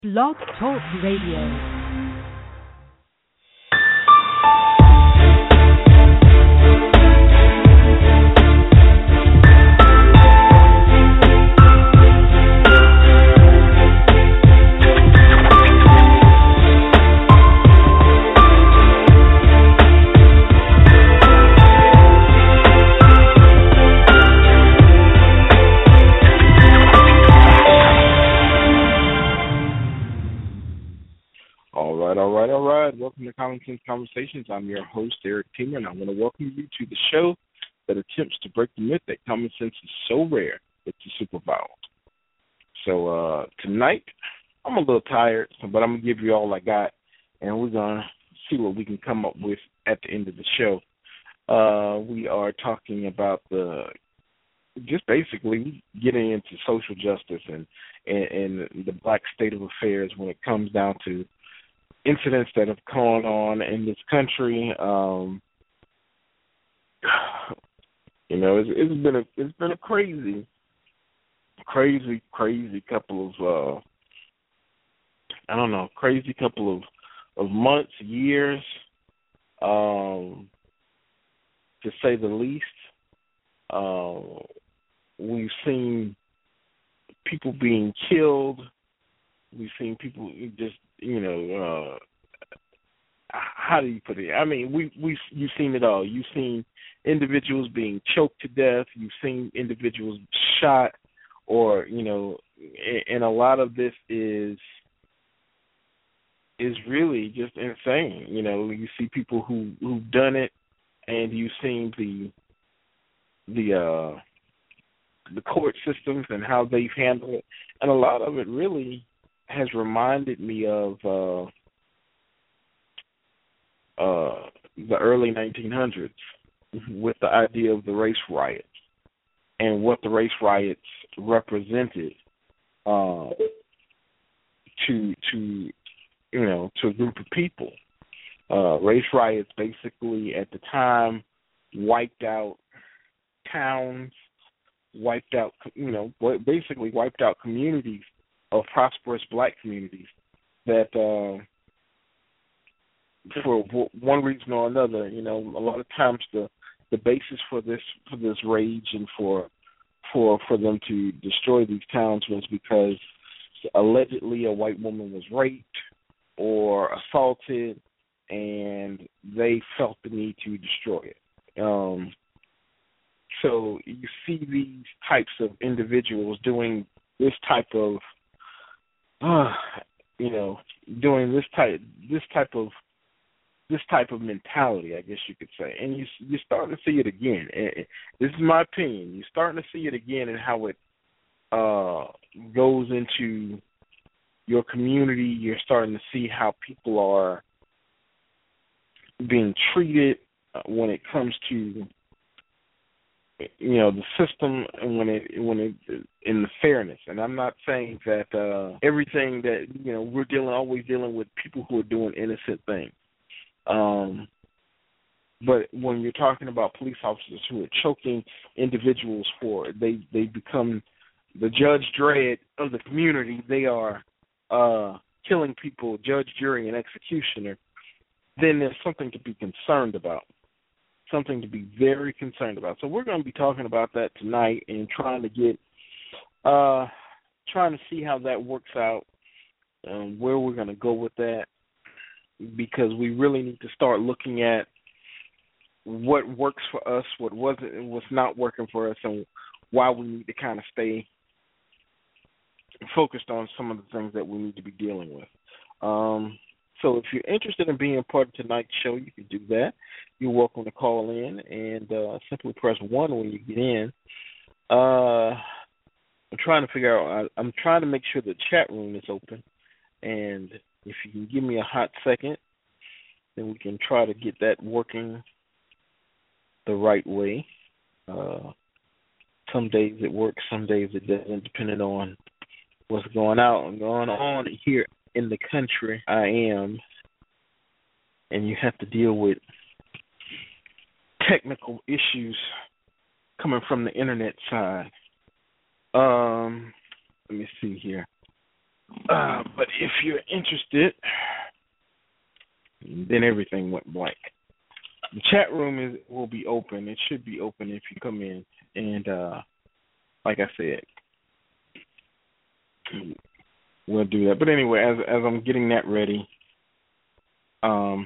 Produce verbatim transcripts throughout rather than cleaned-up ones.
Blog Talk Radio. Welcome to Common Sense Conversations. I'm your host, Eric Timmer, and I want to welcome you to the show that attempts to break the myth that common sense is so rare it's a superpower. So uh, tonight, I'm a little tired, but I'm going to give you all I got, and we're going to see what we can come up with at the end of the show. Uh, we are talking about the just basically getting into social justice and, and, and the black state of affairs when it comes down to incidents that have gone on in this country. Um, you know, it's, it's been a it's been a crazy, crazy, crazy couple of uh, I don't know, crazy couple of of months, years, um, to say the least. Uh, we've seen people being killed. We've seen people just, you know, uh, how do you put it? I mean, we we you've seen it all. You've seen individuals being choked to death. You've seen individuals shot, or you know, and a lot of this is is really just insane. You know, you see people who who've done it, and you've seen the the uh, the court systems and how they've handled it, and a lot of it really has reminded me of uh, uh, the early nineteen hundreds with the idea of the race riots and what the race riots represented uh, to to you know to a group of people. Uh, race riots basically at the time wiped out towns, wiped out you know basically wiped out communities of prosperous black communities that, uh, for one reason or another, you know, a lot of times the, the basis for this for this rage and for for for them to destroy these towns was because allegedly a white woman was raped or assaulted, and they felt the need to destroy it. Um, so you see these types of individuals doing this type of Uh, you know, doing this type, this type of, this type of mentality, I guess you could say, and you you're starting to see it again. And this is my opinion. You're starting to see it again in how it uh, goes into your community. You're starting to see how people are being treated uh, when it comes to, you know, the system, and when it when it in the fairness. And I'm not saying that uh, everything that you know we're dealing always dealing with people who are doing innocent things. Um, but when you're talking about police officers who are choking individuals for it, they they become the Judge Dredd of the community. They are uh, killing people, judge, jury, and executioner. Then there's something to be concerned about. Something to be very concerned about. So we're going to be talking about that tonight and trying to get, uh, trying to see how that works out, um, where we're going to go with that, because we really need to start looking at what works for us, what wasn't, what's not working for us, and why we need to kind of stay focused on some of the things that we need to be dealing with. Um, So if you're interested in being part of tonight's show, you can do that. You're welcome to call in and uh, simply press one when you get in. Uh, I'm trying to figure out, I, I'm trying to make sure the chat room is open. And if you can give me a hot second, then we can try to get that working the right way. Uh, some days it works, some days it doesn't, depending on what's going out and going on here in the country I am, and you have to deal with technical issues coming from the internet side. Um, let me see here. Uh, but if you're interested, then everything went blank. The chat room is will be open. It should be open if you come in. And uh, like I said, we'll do that. But anyway, as as I'm getting that ready, um,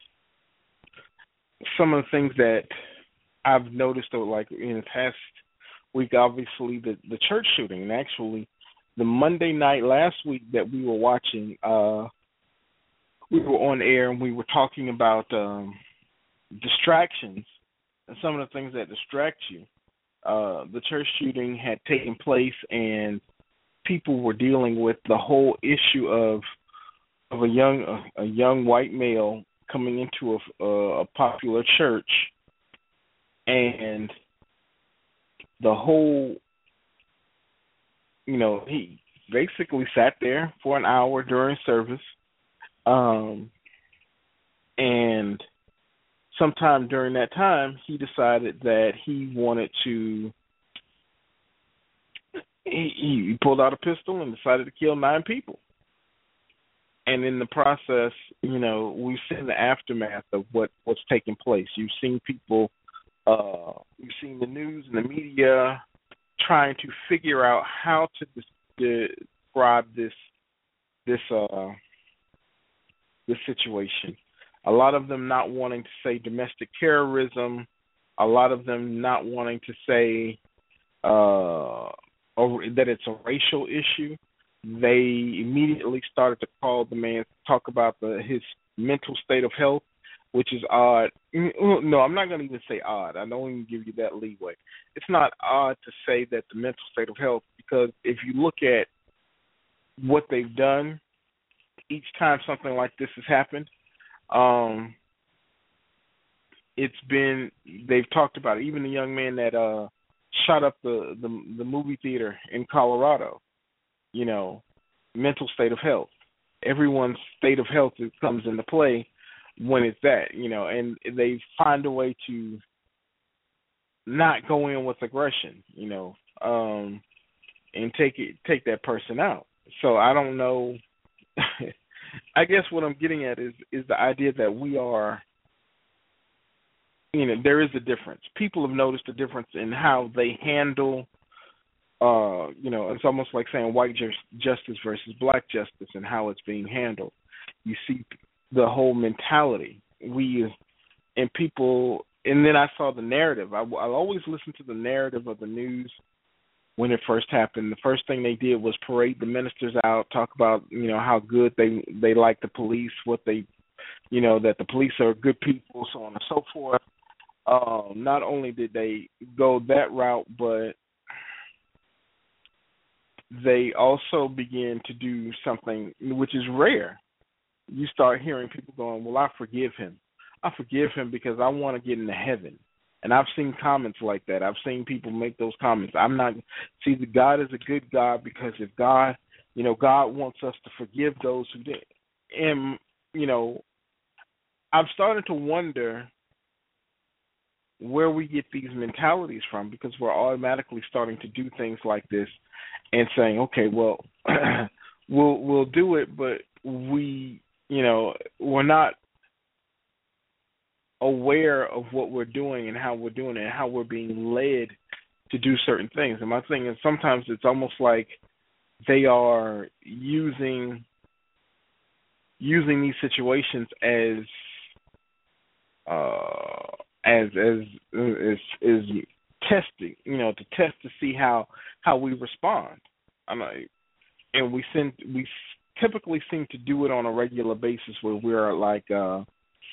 some of the things that I've noticed, though, like in the past week, obviously the the church shooting, and actually the Monday night last week that we were watching, uh, we were on air and we were talking about um, distractions and some of the things that distract you. Uh, the church shooting had taken place, and people were dealing with the whole issue of of a young a, a young white male coming into a, a popular church, and the whole, you know, he basically sat there for an hour during service, um, and sometime during that time, he decided that he wanted to, he, he pulled out a pistol and decided to kill nine people. And in the process, you know, we've seen the aftermath of what, what's taking place. You've seen people, uh, you've seen the news and the media trying to figure out how to des- describe this this uh, this situation. A lot of them not wanting to say domestic terrorism. A lot of them not wanting to say uh, that it's a racial issue. They immediately started to call the man, talk about the, his mental state of health, which is odd. No, I'm not going to even say odd. I don't even give you that leeway. It's not odd to say that the mental state of health, because if you look at what they've done, each time something like this has happened, um, it's been, they've talked about it. Even the young man that uh, shot up the, the the movie theater in Colorado, you know, mental state of health. Everyone's state of health comes into play when it's that, you know, and they find a way to not go in with aggression, you know, um, and take it, take that person out. So I don't know. I guess what I'm getting at is is the idea that we are, you know, there is a difference. People have noticed a difference in how they handle. Uh, you know, it's almost like saying white justice versus black justice and how it's being handled. You see the whole mentality. We and people, and then I saw the narrative. I, I always listen to the narrative of the news when it first happened. The first thing they did was parade the ministers out, talk about, you know, how good they they like the police, what they, you know, that the police are good people, so on and so forth. Uh, not only did they go that route, but they also begin to do something which is rare. You start hearing people going, well, I forgive him. I forgive him because I want to get into heaven. And I've seen comments like that. I've seen people make those comments. I'm not, see, the God is a good God, because if God, you know, God wants us to forgive those who did. And, you know, I've started to wonder where we get these mentalities from, because we're automatically starting to do things like this and saying, okay, well, we'll we'll do it, but we, you know, we're not aware of what we're doing and how we're doing it and how we're being led to do certain things. And my thing is, sometimes it's almost like they are using using these situations as uh, as as as is testing, you know, to test to see how how we respond. I'm like, and we send we typically seem to do it on a regular basis where we're like, uh,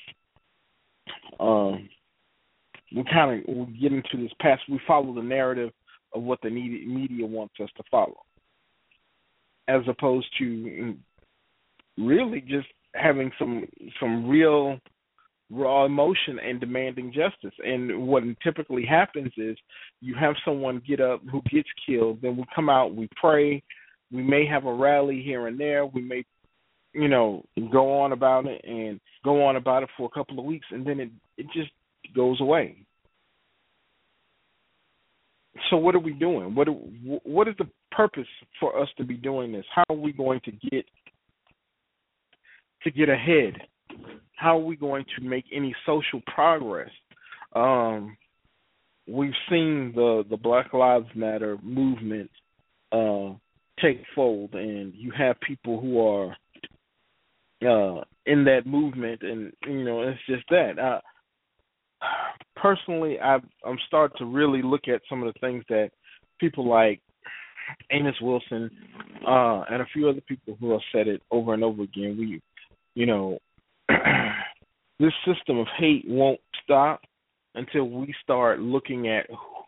um, we kind of we get into this past. We follow the narrative of what the media wants us to follow, as opposed to really just having some some real raw emotion and demanding justice. And what typically happens is you have someone get up who gets killed, then we come out, we pray, we may have a rally here and there, we may, you know, go on about it and go on about it for a couple of weeks, and then it, it just goes away. So what are we doing? What what is the purpose for us to be doing this? How are we going to get to get ahead? How are we going to make any social progress? Um, we've seen the, the Black Lives Matter movement uh, take fold, and you have people who are uh, in that movement, and you know it's just that. Uh, personally, I've, I'm starting to really look at some of the things that people like Amos Wilson uh, and a few other people who have said it over and over again. We, you know, this system of hate won't stop until we start looking at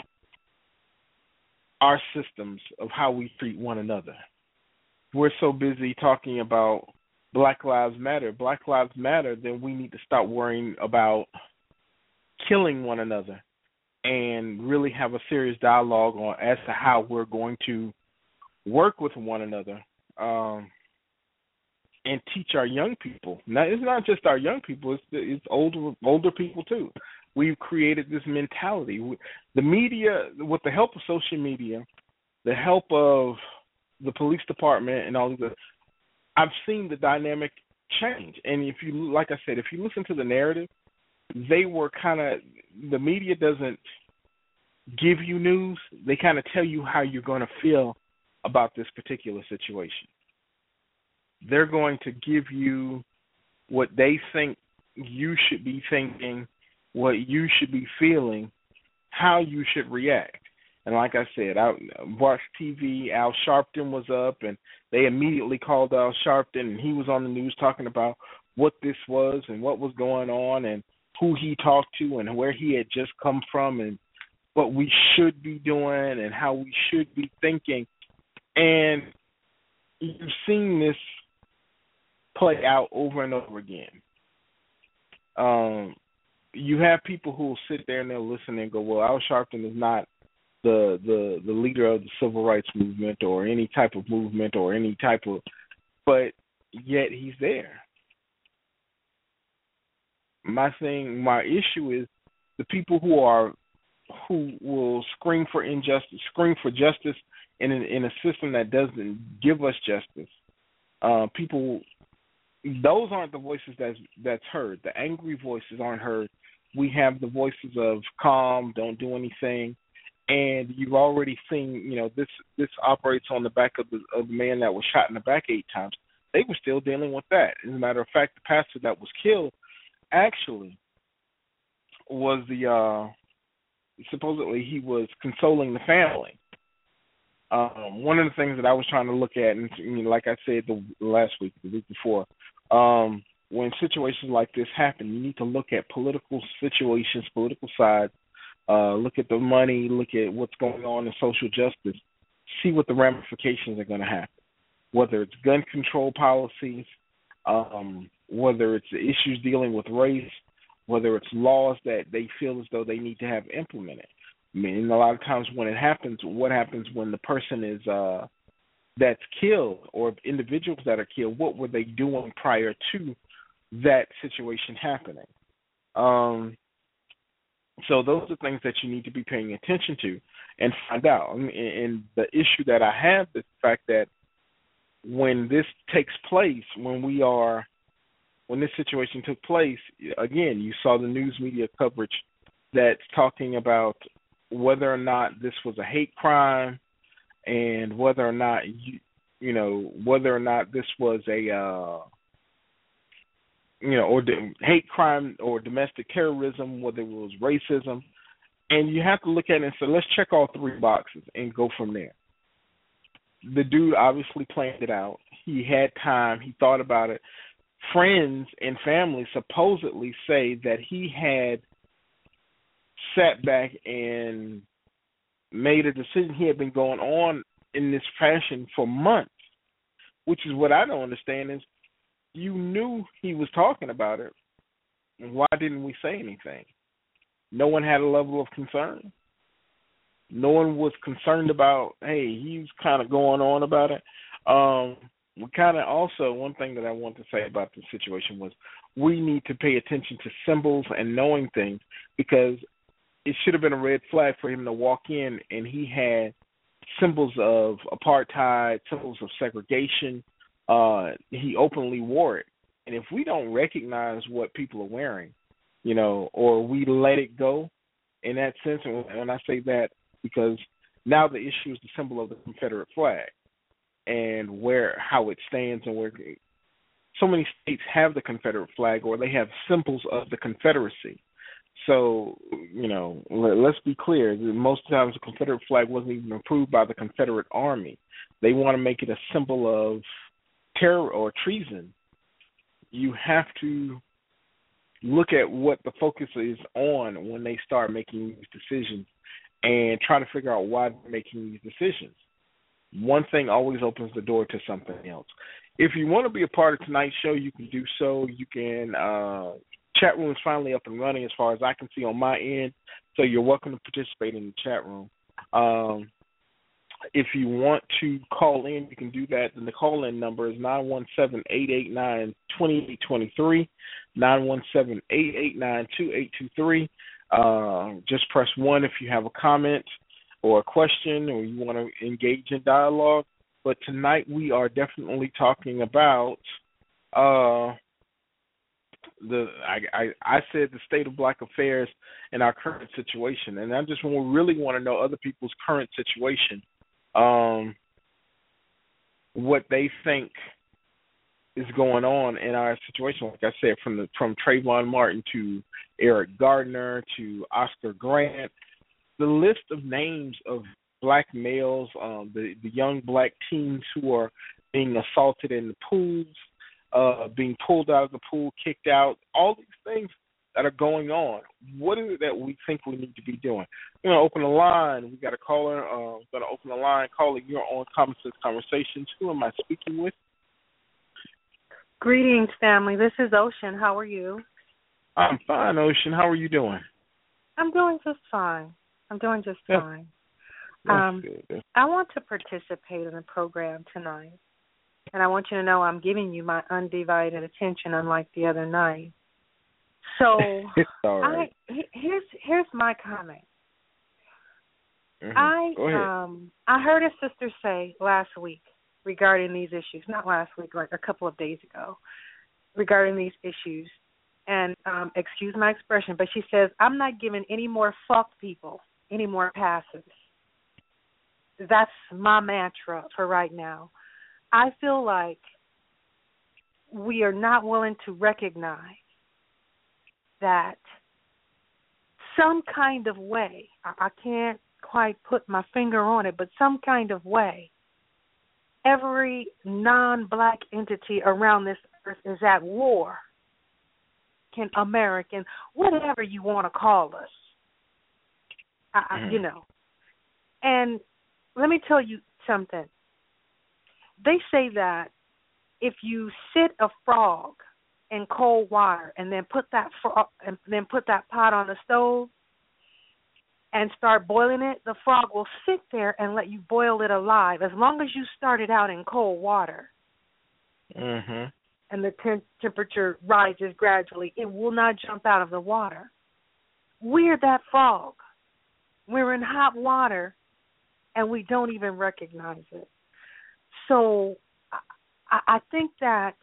our systems of how we treat one another. We're so busy talking about Black Lives Matter. Black Lives Matter, then we need to start worrying about killing one another and really have a serious dialogue on as to how we're going to work with one another um, and teach our young people. Now, it's not just our young people; it's it's older older people too. We've created this mentality. The media, with the help of social media, the help of the police department, and all of the, I've seen the dynamic change. And if you, like I said, if you listen to the narrative, they were kind of, the media doesn't give you news. They kind of tell you how you're going to feel about this particular situation. They're going to give you what they think you should be thinking, what you should be feeling, how you should react. And like I said, I watched T V. Al Sharpton was up, and they immediately called Al Sharpton, and he was on the news talking about what this was and what was going on and who he talked to and where he had just come from and what we should be doing and how we should be thinking. And you've seen this play out over and over again. Um, you have people who will sit there and they'll listen and go, well, Al Sharpton is not the, the, the leader of the civil rights movement or any type of movement or any type of, but yet he's there. My thing, my issue is the people who are, who will scream for injustice, scream for justice in, in a system that doesn't give us justice. Uh, people, those aren't the voices that's, that's heard. The angry voices aren't heard. We have the voices of calm, don't do anything. And you've already seen, you know, this this operates on the back of the, of the man that was shot in the back eight times. They were still dealing with that. As a matter of fact, the pastor that was killed actually was the, uh, supposedly he was consoling the family. Um, one of the things that I was trying to look at, and you know, like I said the last week, the week before, um, when situations like this happen, you need to look at political situations, political sides, uh, look at the money, look at what's going on in social justice, see what the ramifications are going to happen, whether it's gun control policies, um, whether it's issues dealing with race, whether it's laws that they feel as though they need to have implemented. I mean, a lot of times when it happens, what happens when the person is uh, that's killed or individuals that are killed, what were they doing prior to that situation happening? Um, so those are things that you need to be paying attention to and find out. I mean, and the issue that I have is the fact that when this takes place, when we are, when this situation took place, again, you saw the news media coverage that's talking about whether or not this was a hate crime and whether or not, you, you know, whether or not this was a, uh, you know, or the hate crime or domestic terrorism, whether it was racism. And you have to look at it and say, let's check all three boxes and go from there. The dude obviously planned it out. He had time. He thought about it. Friends and family supposedly say that he had sat back and made a decision. He had been going on in this fashion for months, which is what I don't understand is you knew he was talking about it. Why didn't we say anything? No one had a level of concern. No one was concerned about, hey, he's kind of going on about it. Um, we kind of also, one thing that I want to say about this situation was we need to pay attention to symbols and knowing things, because it should have been a red flag for him to walk in and he had symbols of apartheid, symbols of segregation. Uh, he openly wore it. And if we don't recognize what people are wearing, you know, or we let it go in that sense, and when I say that, because now the issue is the symbol of the Confederate flag and where how it stands and where so many states have the Confederate flag or they have symbols of the Confederacy. So, you know, let's be clear. Most times the Confederate flag wasn't even approved by the Confederate Army. They want to make it a symbol of terror or treason. You have to look at what the focus is on when they start making these decisions and try to figure out why they're making these decisions. One thing always opens the door to something else. If you want to be a part of tonight's show, you can do so. You can, uh, chat room is finally up and running as far as I can see on my end, so you're welcome to participate in the chat room. Um, if you want to call in, you can do that. And the call-in number is nine one seven, eight eight nine, two eight two three, nine one seven, eight eight nine, two eight two three. Uh, just press one if you have a comment or a question or you want to engage in dialogue. But tonight we are definitely talking about uh, the I, I I said the state of black affairs and our current situation, and I just really want to know other people's current situation, um, what they think is going on in our situation. Like I said, from the from Trayvon Martin to Eric Gardner to Oscar Grant, the list of names of black males, um, the, the young black teens who are being assaulted in the pools, uh, being pulled out of the pool, kicked out, all these things that are going on. What is it that we think we need to be doing? We're going to open the line. We got a caller. Uh, we're going to open the line. Caller, you're on Common Sense Conversations. Who am I speaking with? Greetings, family. This is Ocean. How are you? I'm fine, Ocean. How are you doing? I'm doing just fine. I'm doing just yeah. fine. That's um, good. I want to participate in the program tonight, and I want you to know I'm giving you my undivided attention, unlike the other night. So, it's all right. I, here's here's my comment. Mm-hmm. I Go ahead. um I heard a sister say last week regarding these issues, not last week, like a couple of days ago, regarding these issues, and um, excuse my expression, but she says I'm not giving any more fuck people any more passes. That's my mantra for right now. I feel like we are not willing to recognize that some kind of way, I can't quite put my finger on it, but some kind of way, every non-black entity around this earth is at war. Can American, whatever you want to call us, I, mm-hmm. you know. And let me tell you something. They say that if you sit a frog in cold water and then put that frog and then put that pot on the stove and start boiling it, the frog will sit there and let you boil it alive as long as you start it out in cold water. Mm-hmm. And the te- temperature rises gradually. It will not jump out of the water. We're that frog. We're in hot water, and we don't even recognize it. So I, I think that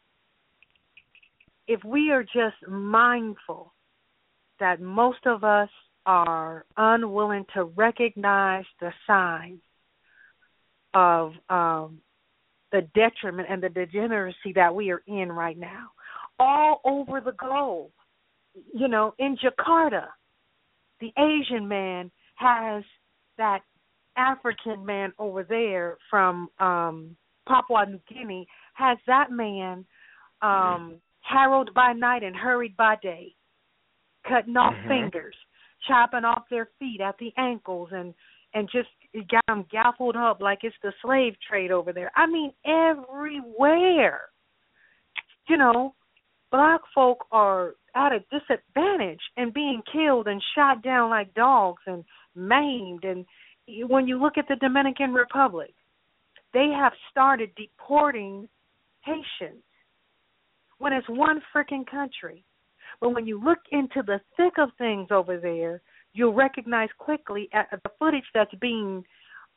if we are just mindful that most of us are unwilling to recognize the signs of um, the detriment and the degeneracy that we are in right now, all over the globe. You know, in Jakarta, the Asian man has that African man over there from um, Papua New Guinea, has that man um, harrowed by night and hurried by day, cutting off mm-hmm. fingers, chopping off their feet at the ankles, and, and just got them gaffled up like it's the slave trade over there. I mean, everywhere. You know, black folk are at a disadvantage and being killed and shot down like dogs and maimed. And when you look at the Dominican Republic, they have started deporting Haitians when it's one freaking country. But when you look into the thick of things over there, you'll recognize quickly at the footage that's being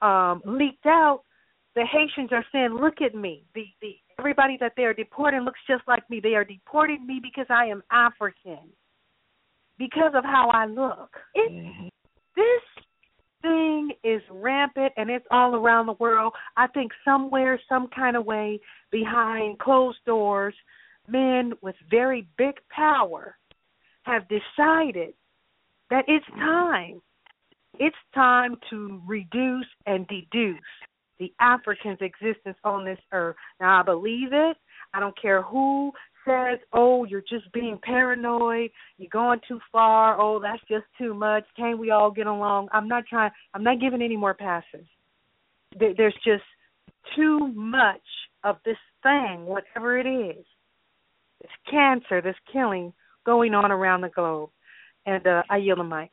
um, leaked out, the Haitians are saying, look at me. The, the everybody that they are deporting looks just like me. They are deporting me because I am African, because of how I look. It, mm-hmm. This thing is rampant, and it's all around the world. I think somewhere, some kind of way, behind closed doors, men with very big power have decided that it's time. It's time to reduce and deduce the African's existence on this earth. Now, I believe it. I don't care who says, oh, you're just being paranoid, you're going too far, oh, that's just too much, can't we all get along? I'm not trying, I'm not giving any more passes. There's just too much of this thing, whatever it is, this cancer, this killing going on around the globe. And uh, I yield the mic.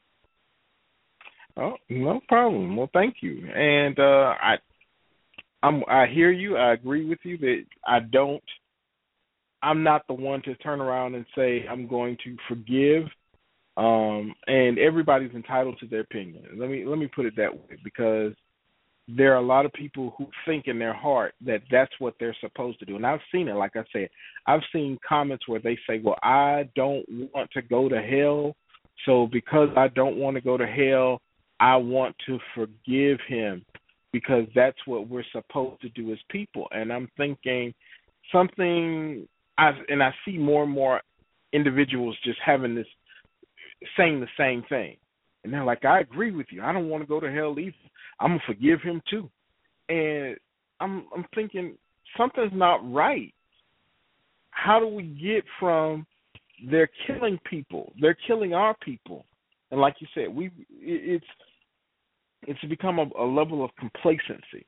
Oh, no problem. Well, thank you. And uh, I I'm, I hear you. I agree with you that I don't, I'm not the one to turn around and say I'm going to forgive. Um, and everybody's entitled to their opinion. Let me let me put it that way, because there are a lot of people who think in their heart that that's what they're supposed to do. And I've seen it, like I said. I've seen comments where they say, well, I don't want to go to hell, so because I don't want to go to hell, I want to forgive him, because that's what we're supposed to do as people. And I'm thinking something, I, and I see more and more individuals just having this, saying the same thing. And they're like, I agree with you. I don't want to go to hell either. I'm going to forgive him too. And I'm I'm thinking something's not right. How do we get from they're killing people, they're killing our people? And like you said, we it's it's become a, a level of complacency.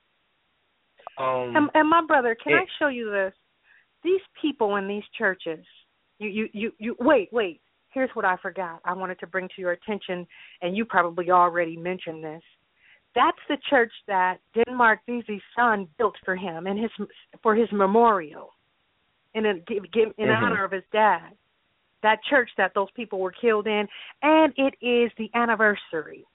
Um, and, and my brother, can and, I show you this? These people in these churches, you, you, you, you wait, wait. Here's what I forgot. I wanted to bring to your attention, and you probably already mentioned this. That's the church that Denmark Vesey's son built for him and his for his memorial, in a, in mm-hmm. honor of his dad. That church that those people were killed in, and it is the anniversary.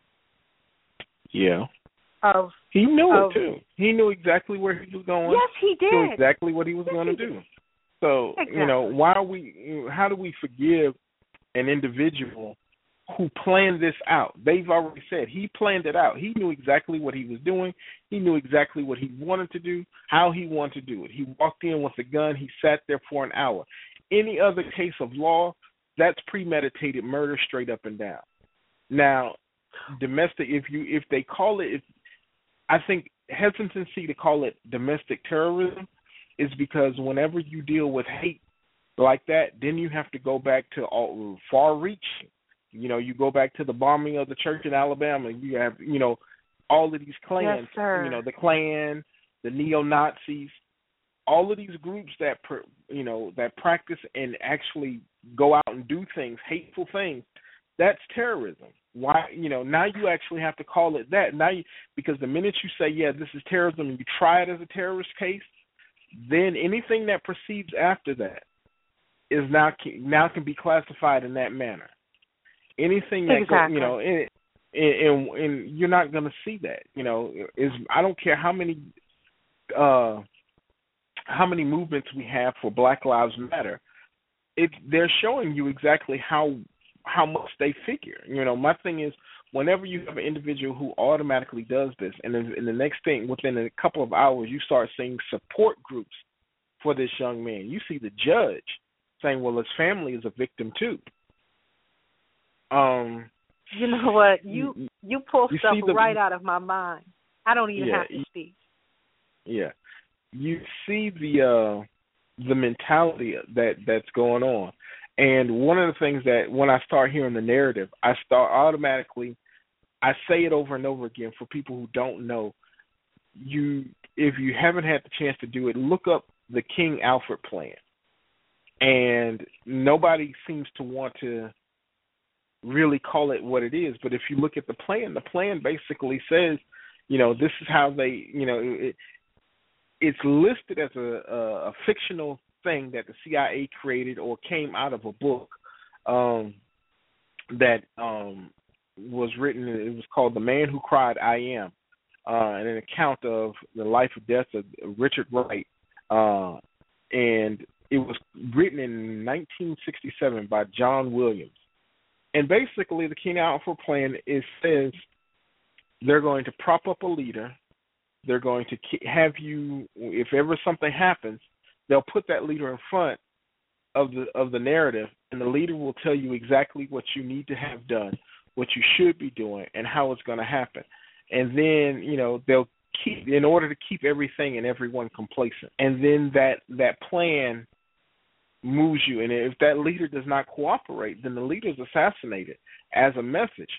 Yeah. Of he knew of, it too. He knew exactly where he was going. Yes, he did. He knew exactly what he was yes, going to do. Did. So exactly. you know, why are we? How do we forgive an individual who planned this out? They've already said he planned it out. He knew exactly what he was doing. He knew exactly what he wanted to do, how he wanted to do it. He walked in with a gun. He sat there for an hour. Any other case of law, that's premeditated murder straight up and down. Now, domestic, if you if they call it, if, I think hesitancy to call it domestic terrorism is because whenever you deal with hate like that, then you have to go back to all, far reach. You know, you go back to the bombing of the church in Alabama. You have, you know, all of these clans. Yes, sir. You know, the Klan, the neo-Nazis, all of these groups that, you know, that practice and actually go out and do things, hateful things. That's terrorism. Why, you know, now you actually have to call it that. Now, you, because the minute you say, yeah, this is terrorism, and you try it as a terrorist case, then anything that proceeds after that is now now can be classified in that manner. Anything that exactly. go, you know, and, and, and you're not going to see that. You know, is I don't care how many uh, how many movements we have for Black Lives Matter. It they're showing you exactly how how much they figure. You know, my thing is, whenever you have an individual who automatically does this, and then in the next thing, within a couple of hours, you start seeing support groups for this young man. You see the judge saying, well, his family is a victim too. Um, you know what? You you pull you stuff the, right out of my mind. I don't even yeah, have to speak. Yeah. You see the uh, the mentality that, that's going on. And one of the things that when I start hearing the narrative, I start automatically, I say it over and over again for people who don't know. You, if you haven't had the chance to do it, look up the King Alfred plan. And nobody seems to want to really call it what it is. But if you look at the plan, the plan basically says, you know, this is how they, you know, it, it's listed as a, a, a fictional thing that the C I A created or came out of a book um, that um, was written. It was called The Man Who Cried I Am. uh, and an account of the life or death of Richard Wright, uh, and it was written in nineteen sixty-seven by John Williams. And basically, the King Alpha plan is says they're going to prop up a leader. They're going to have you, if ever something happens, they'll put that leader in front of the of the narrative, and the leader will tell you exactly what you need to have done, what you should be doing, and how it's going to happen. And then, you know, they'll keep, in order to keep everything and everyone complacent. And then that that plan moves you. And if that leader does not cooperate, then the leader is assassinated as a message.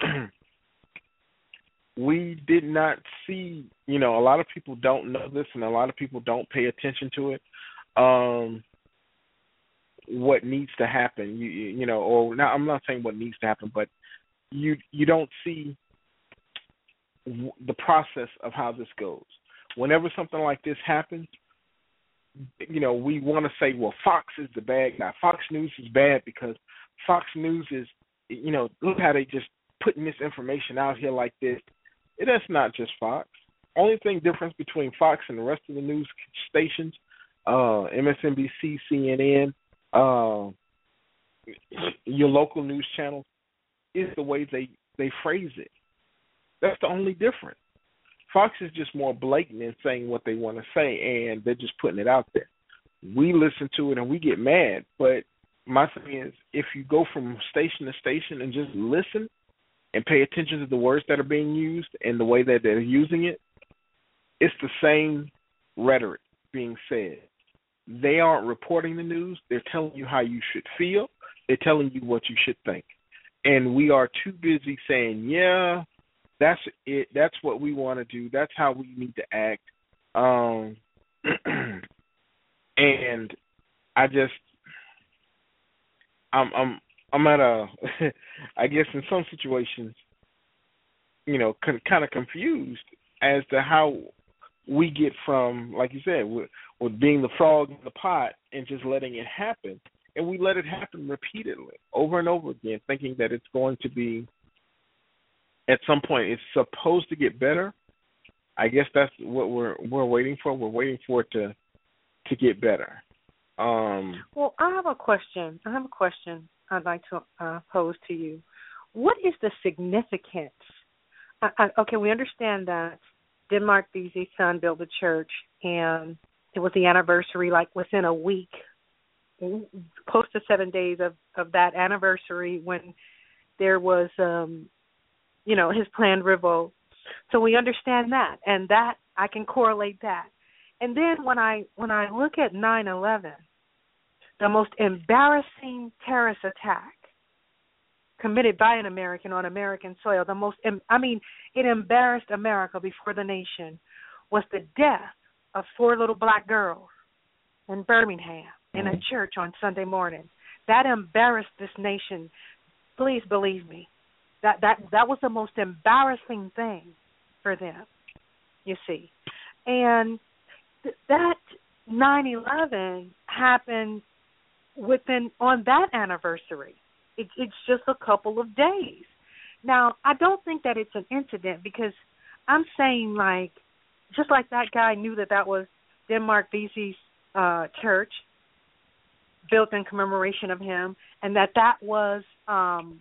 We did not see, you know, a lot of people don't know this, and a lot of people don't pay attention to it. Um, what needs to happen, you you know, or now I'm not saying what needs to happen, but you you don't see w- the process of how this goes. Whenever something like this happens, you know, we want to say, well, Fox is the bad guy. Fox News is bad because Fox News is, you know, look how they just putting this information out here like this. That's not just Fox. Only thing difference between Fox and the rest of the news stations, uh, M S N B C, C N N, uh, your local news channels, is the way they, they phrase it. That's the only difference. Fox is just more blatant in saying what they want to say, and they're just putting it out there. We listen to it and we get mad, but my thing is, if you go from station to station and just listen and pay attention to the words that are being used and the way that they're using it, it's the same rhetoric being said. They aren't reporting the news. They're telling you how you should feel. They're telling you what you should think. And we are too busy saying, yeah, that's it. That's what we want to do. That's how we need to act. Um, and I just, I'm, I'm, I'm at a, I guess in some situations, you know, con- kind of confused as to how we get from, like you said, with, with being the frog in the pot and just letting it happen. And we let it happen repeatedly, over and over again, thinking that it's going to be, at some point, it's supposed to get better. I guess that's what we're we're waiting for. We're waiting for it to to get better. Um, well, I have a question. I have a question I'd like to uh, pose to you. What is the significance? I, I, okay, we understand that Denmark Vesey's son built a church, and it was the anniversary, like within a week, close to seven days of, of that anniversary when there was, um, you know, his planned revolt. So we understand that, and that I can correlate that. And then when I when I look at nine eleven, the most embarrassing terrorist attack committed by an American on American soil, the most, I mean, it embarrassed America before the nation, was the death of four little black girls in Birmingham in a church on Sunday morning. That embarrassed this nation. Please believe me. That that that was the most embarrassing thing for them, you see. And th- that nine eleven happened within, on that anniversary. It, it's just a couple of days. Now, I don't think that it's an incident, because I'm saying, like, just like that guy knew that that was Denmark Vesey's uh, church, built in commemoration of him, and that that was um,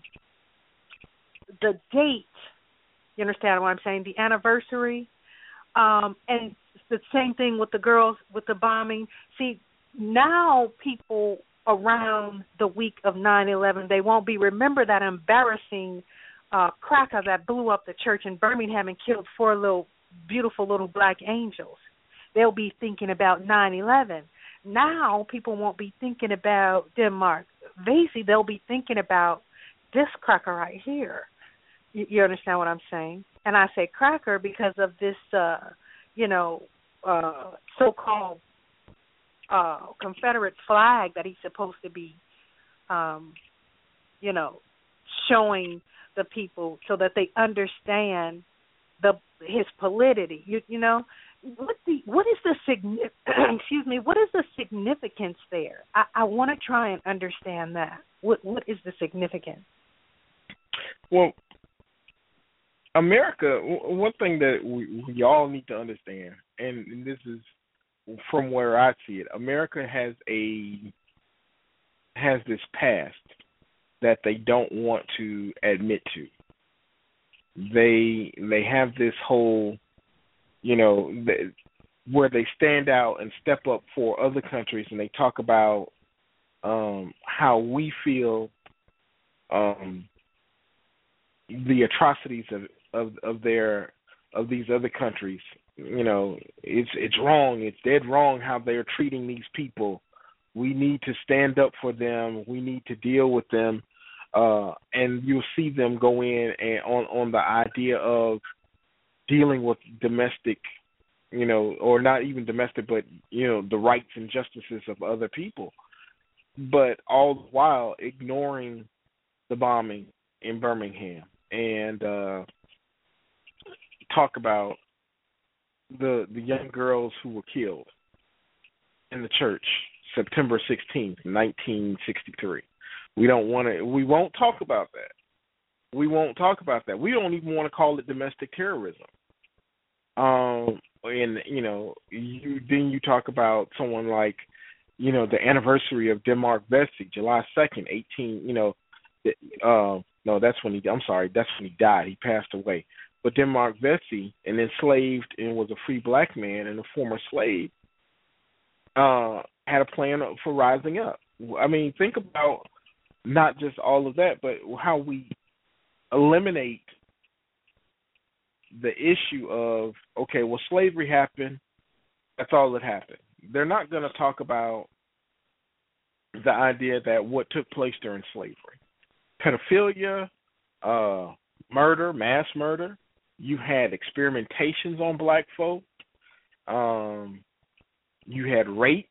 the date, you understand what I'm saying, the anniversary, um, and it's the same thing with the girls, with the bombing. See, now people around the week of nine eleven, they won't be remember that embarrassing uh, cracker that blew up the church in Birmingham and killed four little beautiful little black angels. They'll be thinking about nine eleven. Now people won't be thinking about Denmark Vesey. They'll be thinking about this cracker right here. You, you understand what I'm saying? And I say cracker because of this, uh, you know, uh, so-called uh, Confederate flag that he's supposed to be, um, you know, showing the people so that they understand the his validity. You, you know, what the what is the signi- excuse me? What is the significance there? I, I want to try and understand that. What what is the significance? Well, America, one thing that we, we all need to understand, and this is from where I see it, America has a has this past that they don't want to admit to. They they have this whole, you know, the, where they stand out and step up for other countries, and they talk about um, how we feel um, the atrocities of, of of their of these other countries. You know, it's it's wrong. It's dead wrong how they're treating these people. We need to stand up for them. We need to deal with them. Uh, and you'll see them go in and on, on the idea of dealing with domestic, you know, or not even domestic, but, you know, the rights and justices of other people. But all the while ignoring the bombing in Birmingham and uh, talk about the the young girls who were killed in the church September sixteenth, nineteen sixty-three. We don't want to. We won't talk about that. We won't talk about that. We don't even want to call it domestic terrorism. Um, and you know, you then you talk about someone like, you know, the anniversary of Denmark Vesey, July second, eighteen. You know, uh, no, that's when he. I'm sorry, that's when he died. He passed away. But Denmark Vesey, an enslaved and was a free black man and a former slave, uh, had a plan for rising up. I mean, think about not just all of that, but how we eliminate the issue of, okay, well, slavery happened. That's all that happened. They're not going to talk about the idea that what took place during slavery. Pedophilia, uh, murder, mass murder. You had experimentations on black folk. Um, you had rape.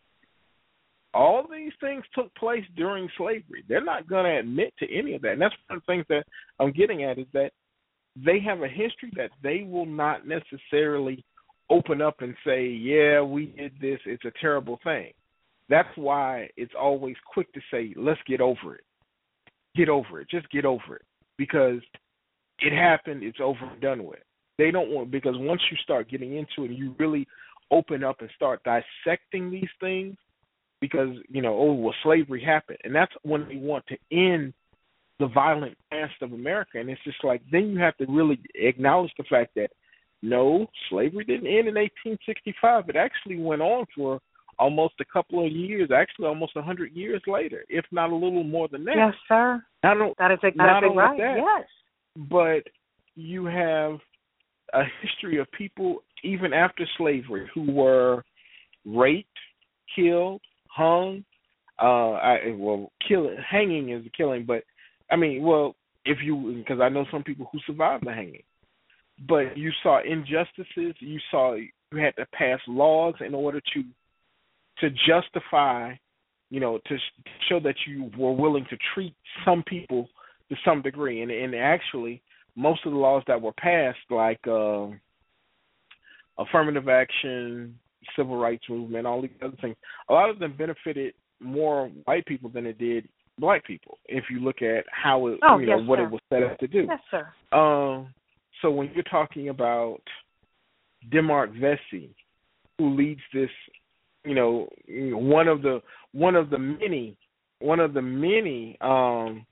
All these things took place during slavery. They're not going to admit to any of that. And that's one of the things that I'm getting at is that they have a history that they will not necessarily open up and say, yeah, we did this. It's a terrible thing. That's why it's always quick to say, let's get over it. Get over it. Just get over it. Because it happened. It's over and done with. They don't want, because once you start getting into it and you really open up and start dissecting these things, because, you know, oh, well, slavery happened. And that's when they want to end the violent past of America. And it's just like, then you have to really acknowledge the fact that, no, slavery didn't end in eighteen sixty-five. It actually went on for almost a couple of years, actually almost one hundred years later, if not a little more than that. Yes, sir. Not, that is exactly not only right, that, yes. But you have a history of people, even after slavery, who were raped, killed, hung. Uh, I, well, killing, hanging is a killing, but I mean, well, if you, because I know some people who survived the hanging, but you saw injustices. You saw you had to pass laws in order to to justify, you know, to show that you were willing to treat some people to some degree, and and actually, most of the laws that were passed, like uh, affirmative action, civil rights movement, all these other things, a lot of them benefited more white people than it did black people. If you look at how it, oh, you know, yes, what sir. it was set up to do. Yes, sir. Um, so when you're talking about Denmark Vesey, who leads this, you know, one of the one of the many one of the many um,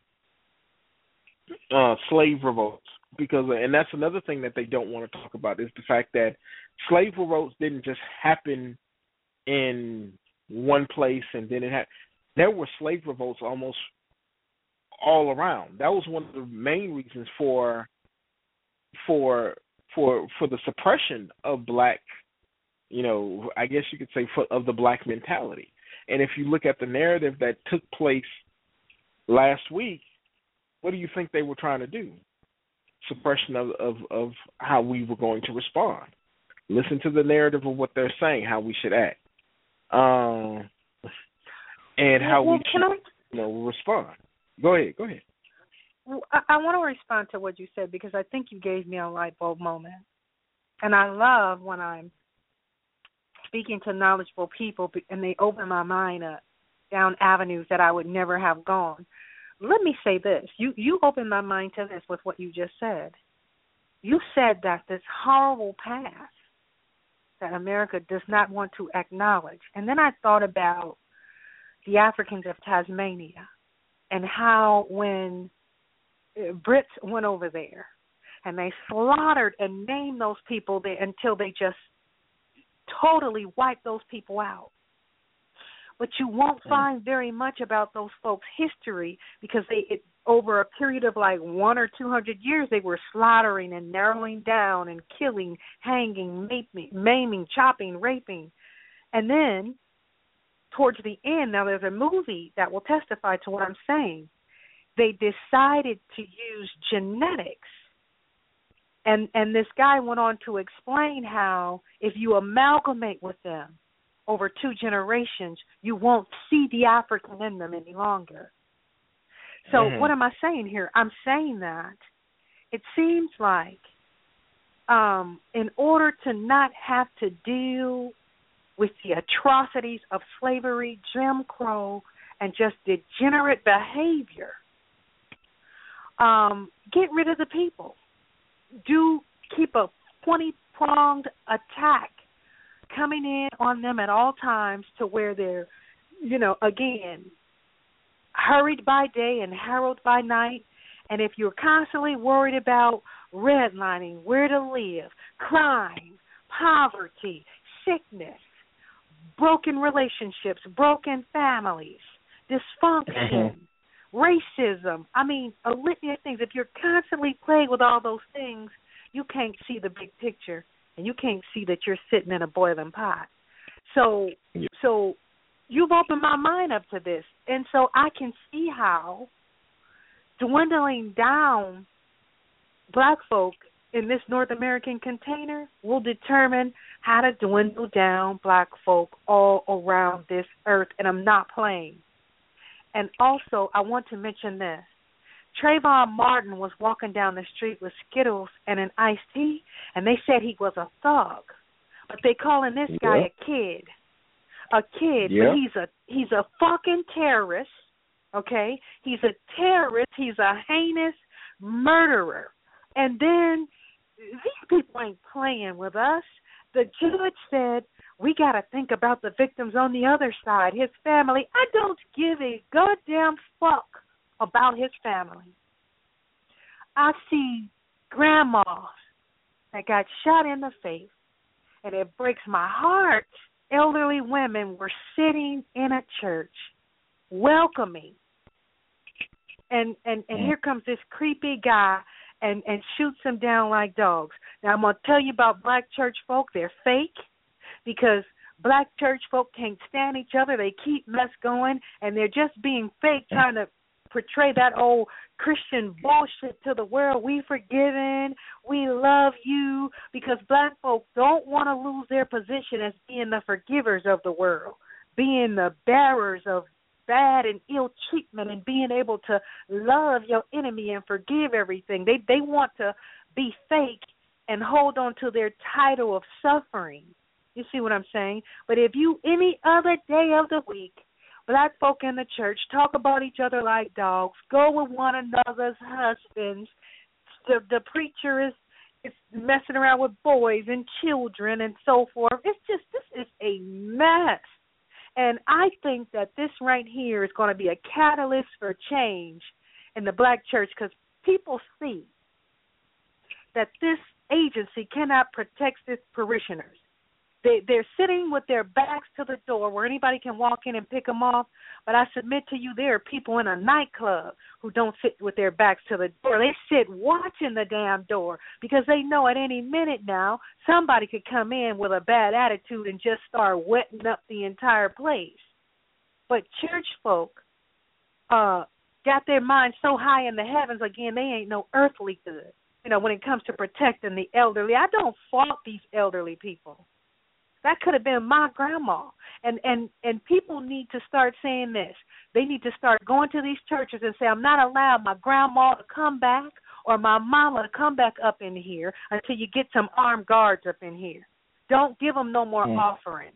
uh, slave revolts, because, and that's another thing that they don't want to talk about, is the fact that slave revolts didn't just happen in one place and then it had. There were slave revolts almost all around. That was one of the main reasons for for for for the suppression of black, you know, I guess you could say, for, of the black mentality. And if you look at the narrative that took place last week, what do you think they were trying to do? Suppression of, of, of how we were going to respond. Listen to the narrative of what they're saying, how we should act, um, and how well, we should, I, you know, respond. Go ahead, go ahead. Well, I, I want to respond to what you said, because I think you gave me a light bulb moment. And I love when I'm speaking to knowledgeable people and they open my mind up down avenues that I would never have gone. Let me say this. You you opened my mind to this with what you just said. you said that this horrible past that America does not want to acknowledge. And then I thought about the Africans of Tasmania and how when Brits went over there and they slaughtered and named those people there until they just totally wiped those people out. But you won't find very much about those folks' history because they, it, over a period of like one or two hundred years, they were slaughtering and narrowing down and killing, hanging, maiming, maiming, chopping, raping. And then towards the end, now there's a movie that will testify to what I'm saying. They decided to use genetics. And and this guy went on to explain how if you amalgamate with them over two generations, you won't see the African in them any longer. So mm-hmm. what am I saying here? I'm saying that it seems like um, in order to not have to deal with the atrocities of slavery, Jim Crow, and just degenerate behavior, um, get rid of the people. Do keep a twenty-pronged attack coming in on them at all times to where they're, you know, again, hurried by day and harrowed by night. And if you're constantly worried about redlining, where to live, crime, poverty, sickness, broken relationships, broken families, dysfunction, racism, I mean, a litany of things. If you're constantly plagued with all those things, you can't see the big picture, and you can't see that you're sitting in a boiling pot. So, yeah. so you've opened my mind up to this, and so I can see how dwindling down black folk in this North American container will determine how to dwindle down black folk all around this earth, and I'm not playing. And also, I want to mention this. Trayvon Martin was walking down the street with Skittles and an iced tea, and they said he was a thug. But they calling this guy yeah. a kid. A kid, yeah. but he's a he's a fucking terrorist, okay? He's a terrorist. He's a heinous murderer. And then these people ain't playing with us. The judge said, we got to think about the victims on the other side, his family. I don't give a goddamn fuck about his family. I see grandmas that got shot in the face, and it breaks my heart. Elderly women were sitting in a church welcoming, and, and, and here comes this creepy guy and, and shoots them down like dogs. Now, I'm going to tell you about black church folk. They're fake. Because black church folk can't stand each other. They keep mess going, and they're just being fake, trying to portray that old Christian bullshit to the world. We forgiven, we love you, because black folk don't want to lose their position as being the forgivers of the world, being the bearers of bad and ill treatment, and being able to love your enemy and forgive everything. They they want to be fake and hold on to their title of suffering. You see what I'm saying? But if you, any other day of the week, black folk in the church talk about each other like dogs, go with one another's husbands, the the preacher is, is messing around with boys and children and so forth. It's just, this is a mess. And I think that this right here is going to be a catalyst for change in the black church, because people see that this agency cannot protect its parishioners. They, they're sitting with their backs to the door where anybody can walk in and pick them off. But I submit to you, there are people in a nightclub who don't sit with their backs to the door. They sit watching the damn door because they know at any minute now somebody could come in with a bad attitude and just start wetting up the entire place. But church folk uh, got their minds so high in the heavens, again, they ain't no earthly good, you know, when it comes to protecting the elderly. I don't fault these elderly people. That could have been my grandma. And, and, and people need to start saying this. They need to start going to these churches and say, I'm not allowed my grandma to come back or my mama to come back up in here until you get some armed guards up in here. Don't give them no more mm. offerings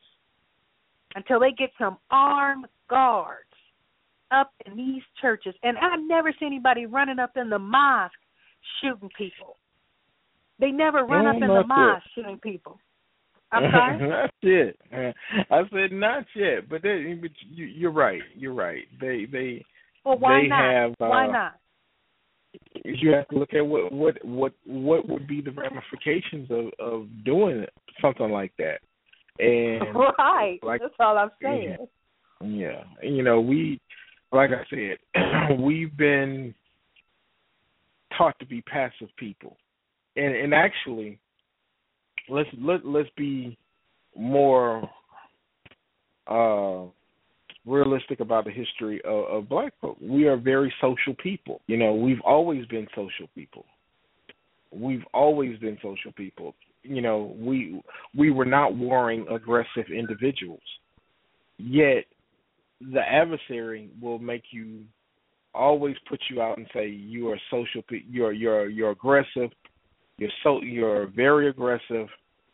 until they get some armed guards up in these churches. And I've never seen anybody running up in the mosque shooting people. They never run No, up in not the mosque yet. shooting people. I'm sorry? Not yet. I said not yet, but, they, but you, you're right. You're right. They they Well, why they not? have. Uh, why not? You have to look at what what what what would be the ramifications of of doing something like that. And right. like, that's all I'm saying. Yeah, you know, we, like I said, we've been taught to be passive people, and and actually, let's let let's be more uh, realistic about the history of, of Black folk. We are very social people. You know, we've always been social people. We've always been social people. You know, we we were not warring, aggressive individuals. Yet, the adversary will make you always put you out and say you are social. You're you're you're aggressive. You're so you're very aggressive,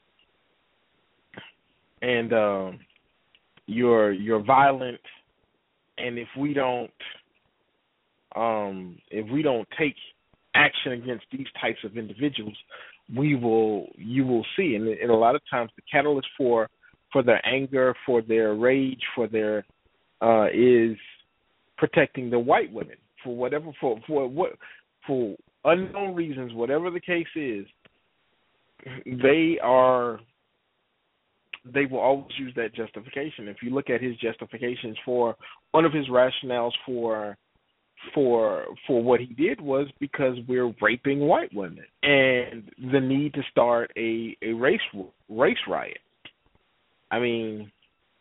and um, you're you're violent. And if we don't um, if we don't take action against these types of individuals, we will you will see. And, and a lot of times, the catalyst for for their anger, for their rage, for their uh, is protecting the white women for whatever for for what for unknown reasons, whatever the case is. They are they will always use that justification. If you look at his justifications for one of his rationales for for for what he did was because we're raping white women and the need to start a, a race race riot. I mean,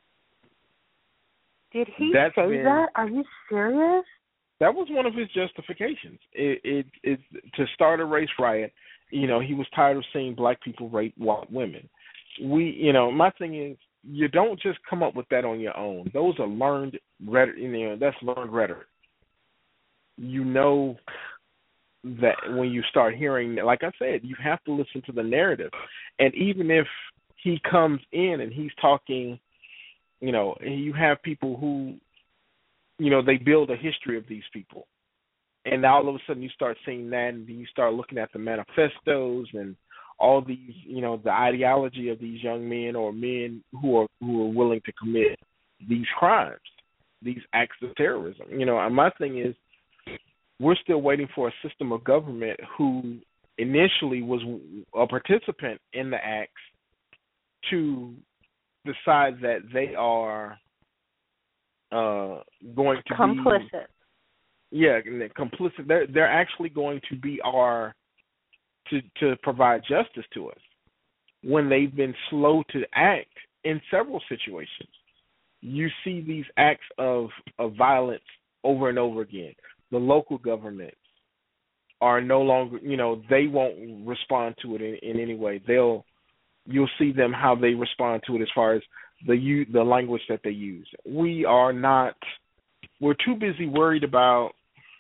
did he that's say been, that? Are you serious? That was one of his justifications. It, it, it to start a race riot. You know, he was tired of seeing black people rape white women. We, you know, my thing is, you don't just come up with that on your own. Those are learned rhetoric. You know, that's learned rhetoric. You know that when you start hearing, like I said, you have to listen to the narrative. And even if he comes in and he's talking, you know, you have people who, you know, they build a history of these people. And all of a sudden you start seeing that, and you start looking at the manifestos and all these, you know, the ideology of these young men or men who are who are willing to commit these crimes, these acts of terrorism. You know, and my thing is, we're still waiting for a system of government who initially was a participant in the acts to decide that they are uh, going to complicit. be Yeah, complicit. They're they're actually going to be our to to provide justice to us when they've been slow to act in several situations. You see these acts of of violence over and over again. The local governments are no longer, you know, they won't respond to it in, in any way. They'll you'll see them how they respond to it as far as the the language that they use. We are not. We're too busy worried about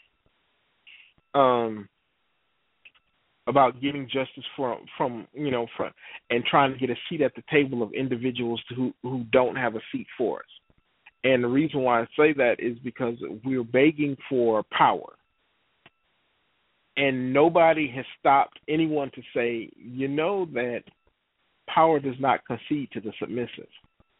um, about getting justice from from you know from and trying to get a seat at the table of individuals who who don't have a seat for us. And the reason why I say that is because we're begging for power, and nobody has stopped anyone to say, you know, that power does not concede to the submissive.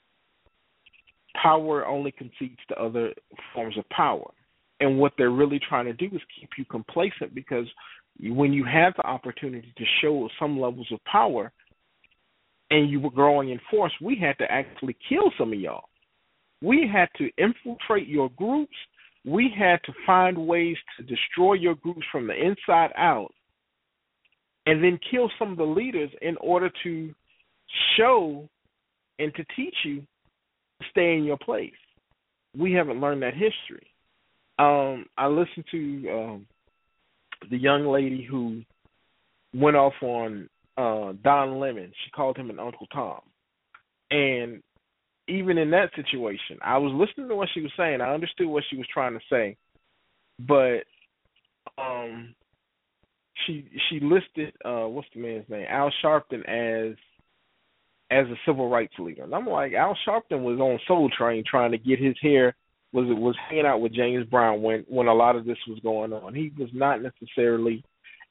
Power only concedes to other forms of power. And what they're really trying to do is keep you complacent, because when you have the opportunity to show some levels of power and you were growing in force, we had to actually kill some of y'all. We had to infiltrate your groups. We had to find ways to destroy your groups from the inside out and then kill some of the leaders in order to show and to teach you stay in your place. We haven't learned that history. Um, I listened to um, the young lady who went off on uh, Don Lemon. She called him an Uncle Tom. And even in that situation, I was listening to what she was saying. I understood what she was trying to say. But um, she she listed, uh, what's the man's name? Al Sharpton as as a civil rights leader. And I'm like, Al Sharpton was on Soul Train trying to get his hair, was was hanging out with James Brown when, when a lot of this was going on. He was not necessarily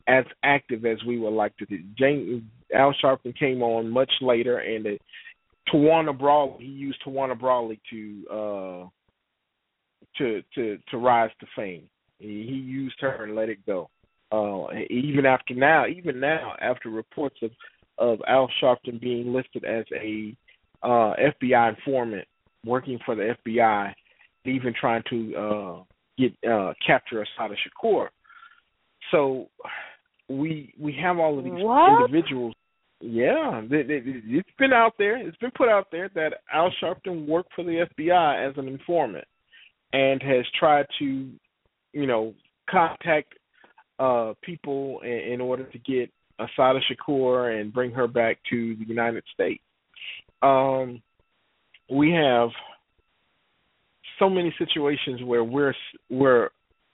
as active as we would like to do. James, Al Sharpton came on much later, and the, Tawana Brawley, he used Tawana Brawley to uh, to to to rise to fame. He, he used her and let it go. Uh, even after now, even now, after reports of, of Al Sharpton being listed as a uh, F B I informant working for the F B I, even trying to uh, get uh, capture Assata Shakur. So we we have all of these what? individuals. Yeah, it, it, it's been out there. It's been put out there that Al Sharpton worked for the F B I as an informant and has tried to, you know, contact uh, people in, in order to get Assata Shakur and bring her back to the United States. Um, we have so many situations where we're we're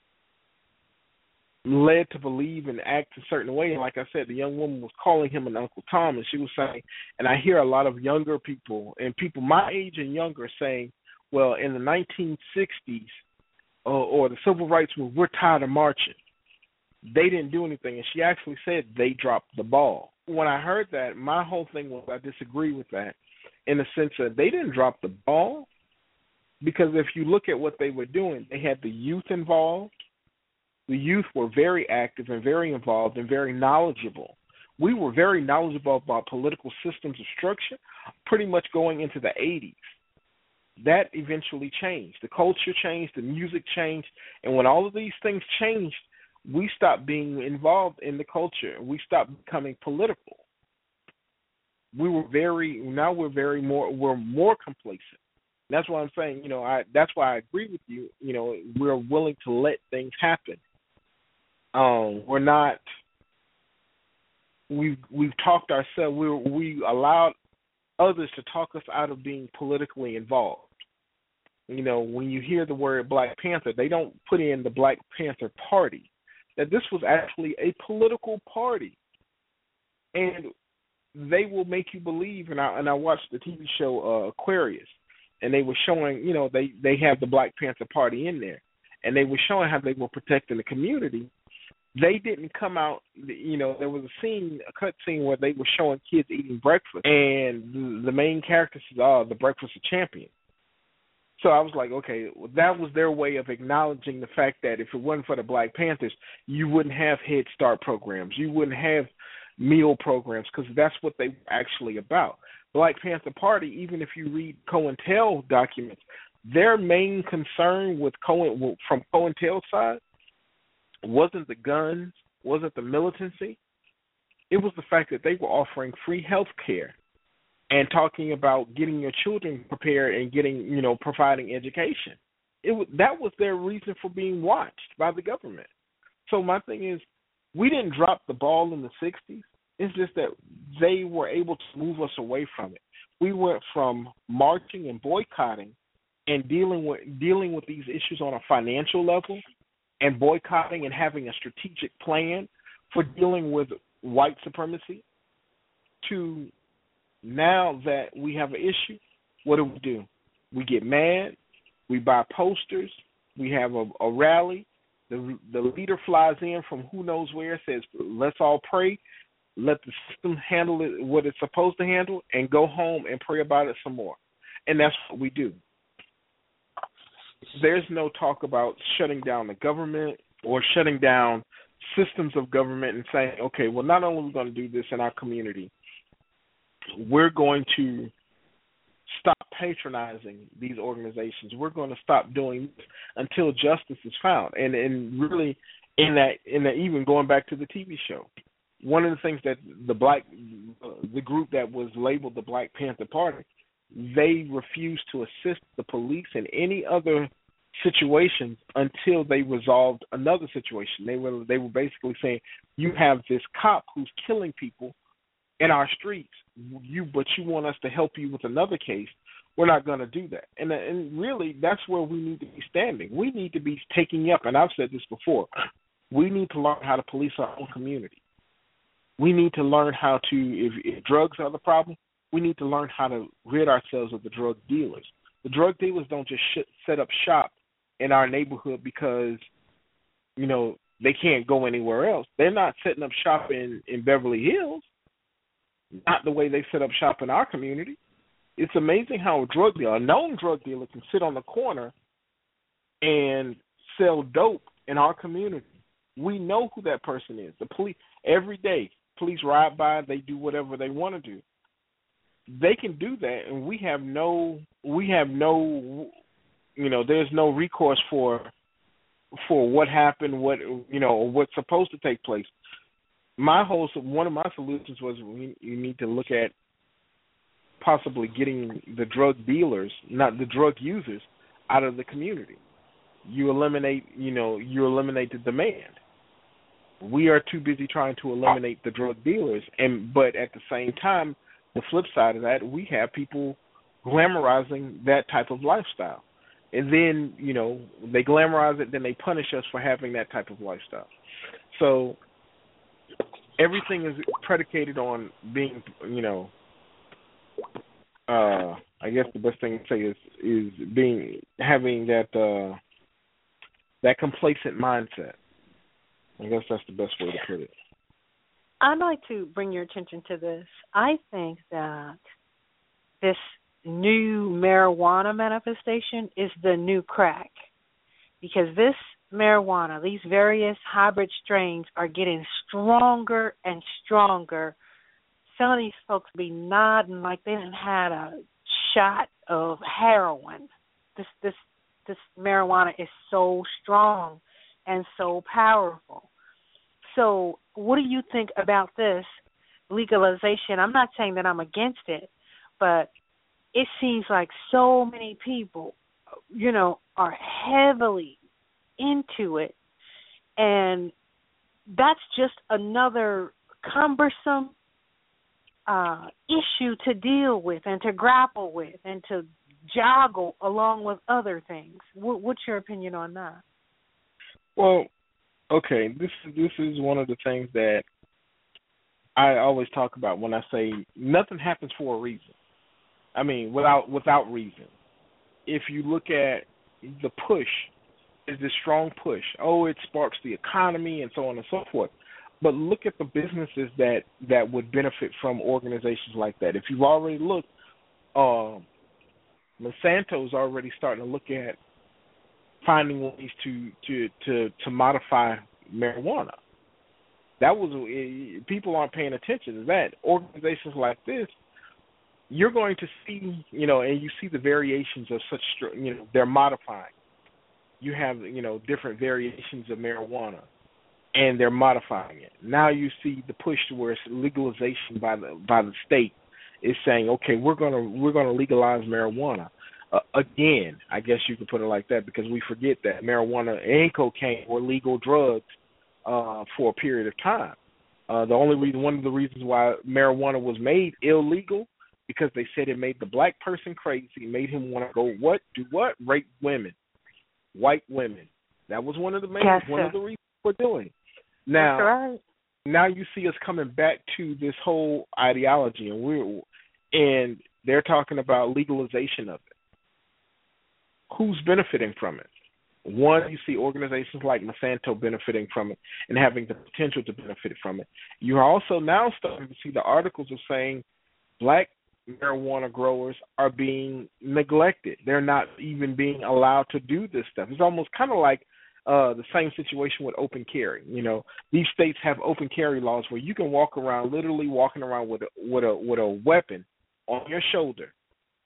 led to believe and act a certain way. And like I said, the young woman was calling him an Uncle Tom, and she was saying, and I hear a lot of younger people and people my age and younger saying, well, in the nineteen sixties uh, or the civil rights movement, we're tired of marching. They didn't do anything. And she actually said they dropped the ball. When I heard that, my whole thing was I disagree with that in the sense that they didn't drop the ball, because if you look at what they were doing, they had the youth involved. The youth were very active and very involved and very knowledgeable. We were very knowledgeable about political systems of structure pretty much going into the eighties. That eventually changed. The culture changed, the music changed, and when all of these things changed, we stopped being involved in the culture. We stopped becoming political. We were very, now we're very more, we're more complacent. That's why I'm saying, you know, I that's why I agree with you. You know, we're willing to let things happen. Um, we're not. We've we've talked ourselves. We we allowed others to talk us out of being politically involved. You know, when you hear the word Black Panther, they don't put in the Black Panther Party. That this was actually a political party, and they will make you believe. And I and I watched the T V show uh, Aquarius. And they were showing, you know, they, they have the Black Panther Party in there. And they were showing how they were protecting the community. They didn't come out, you know, there was a scene, a cut scene where they were showing kids eating breakfast. And the, the main character says, oh, the breakfast of champions. So I was like, okay, well, that was their way of acknowledging the fact that if it wasn't for the Black Panthers, you wouldn't have Head Start programs. You wouldn't have meal programs, because that's what they were actually about. Black Panther Party, even if you read COINTEL documents, their main concern with Cohen, from COINTEL's side wasn't the guns, wasn't the militancy. It was the fact that they were offering free health care and talking about getting your children prepared and getting, you know, providing education. It was, that was their reason for being watched by the government. So my thing is, we didn't drop the ball in the sixties. It's just that they were able to move us away from it. We went from marching and boycotting and dealing with dealing with these issues on a financial level and boycotting and having a strategic plan for dealing with white supremacy to now that we have an issue, what do we do? We get mad, we buy posters, we have a, a rally, the, the leader flies in from who knows where, says, let's all pray, let the system handle it what it's supposed to handle, and go home and pray about it some more. And that's what we do. There's no talk about shutting down the government or shutting down systems of government and saying, okay, well, not only are we going to do this in our community, we're going to stop patronizing these organizations. We're going to stop doing this until justice is found. And and really, in that, in that, even going back to the T V show, one of the things that the black, uh, the group that was labeled the Black Panther Party, they refused to assist the police in any other situations until they resolved another situation. They were they were basically saying, you have this cop who's killing people in our streets, you but you want us to help you with another case. We're not going to do that. And and really, that's where we need to be standing. We need to be taking up, and I've said this before, we need to learn how to police our own community. We need to learn how to, if, if drugs are the problem, we need to learn how to rid ourselves of the drug dealers. The drug dealers don't just sh- set up shop in our neighborhood because, you know, they can't go anywhere else. They're not setting up shop in, in Beverly Hills, not the way they set up shop in our community. It's amazing how a drug dealer, a known drug dealer, can sit on the corner and sell dope in our community. We know who that person is. The police, every day, police ride by, they do whatever they want to do. They can do that, and we have no, we have no, you know, there's no recourse for, for what happened, what, you know, or what's supposed to take place. My whole, one of my solutions was we, you need to look at possibly getting the drug dealers, not the drug users, out of the community. You eliminate, you know, you eliminate the demand. We are too busy trying to eliminate the drug dealers, and but at the same time, the flip side of that, we have people glamorizing that type of lifestyle. And then, you know, they glamorize it, then they punish us for having that type of lifestyle. So everything is predicated on being, you know, uh, I guess the best thing to say is is being having that uh, that complacent mindset. I guess that's the best way to put it. I'd like to bring your attention to this. I think that this new marijuana manifestation is the new crack, because this marijuana, these various hybrid strains are getting stronger and stronger. Some of these folks be nodding like they done had a shot of heroin. This this this marijuana is so strong and so powerful. So what do you think about this legalization? I'm not saying that I'm against it, but it seems like so many people, you know, are heavily into it, and that's just another cumbersome uh, issue to deal with and to grapple with and to joggle along with other things. What, what's your opinion on that? Well, okay, this this is one of the things that I always talk about when I say nothing happens for a reason. I mean, without without reason. If you look at the push, is this strong push. Oh, it sparks the economy and so on and so forth. But look at the businesses that, that would benefit from organizations like that. If you've already looked, um, Monsanto's already starting to look at finding ways to to, to, to modify marijuana. That was people aren't paying attention to that. Organizations like this, you're going to see, you know, and you see the variations of such, you know, they're modifying. You have, you know, different variations of marijuana, and they're modifying it. Now you see the push towards legalization by the by the state is saying, okay, we're gonna we're gonna legalize marijuana. Uh, again, I guess you could put it like that, because we forget that marijuana and cocaine were legal drugs uh, for a period of time. Uh, the only reason, one of the reasons why marijuana was made illegal, because they said it made the black person crazy, made him want to go what, do what, rape women, white women. That was one of the main, yes, one of the reasons for doing. Now, That's right. now you see us coming back to this whole ideology, and we're and they're talking about legalization of it. Who's benefiting from it? One, you see organizations like Monsanto benefiting from it and having the potential to benefit from it. You are also now starting to see the articles of saying black marijuana growers are being neglected. They're not even being allowed to do this stuff. It's almost kind of like uh, the same situation with open carry. You know, these states have open carry laws where you can walk around, literally walking around with a, with a with a weapon on your shoulder,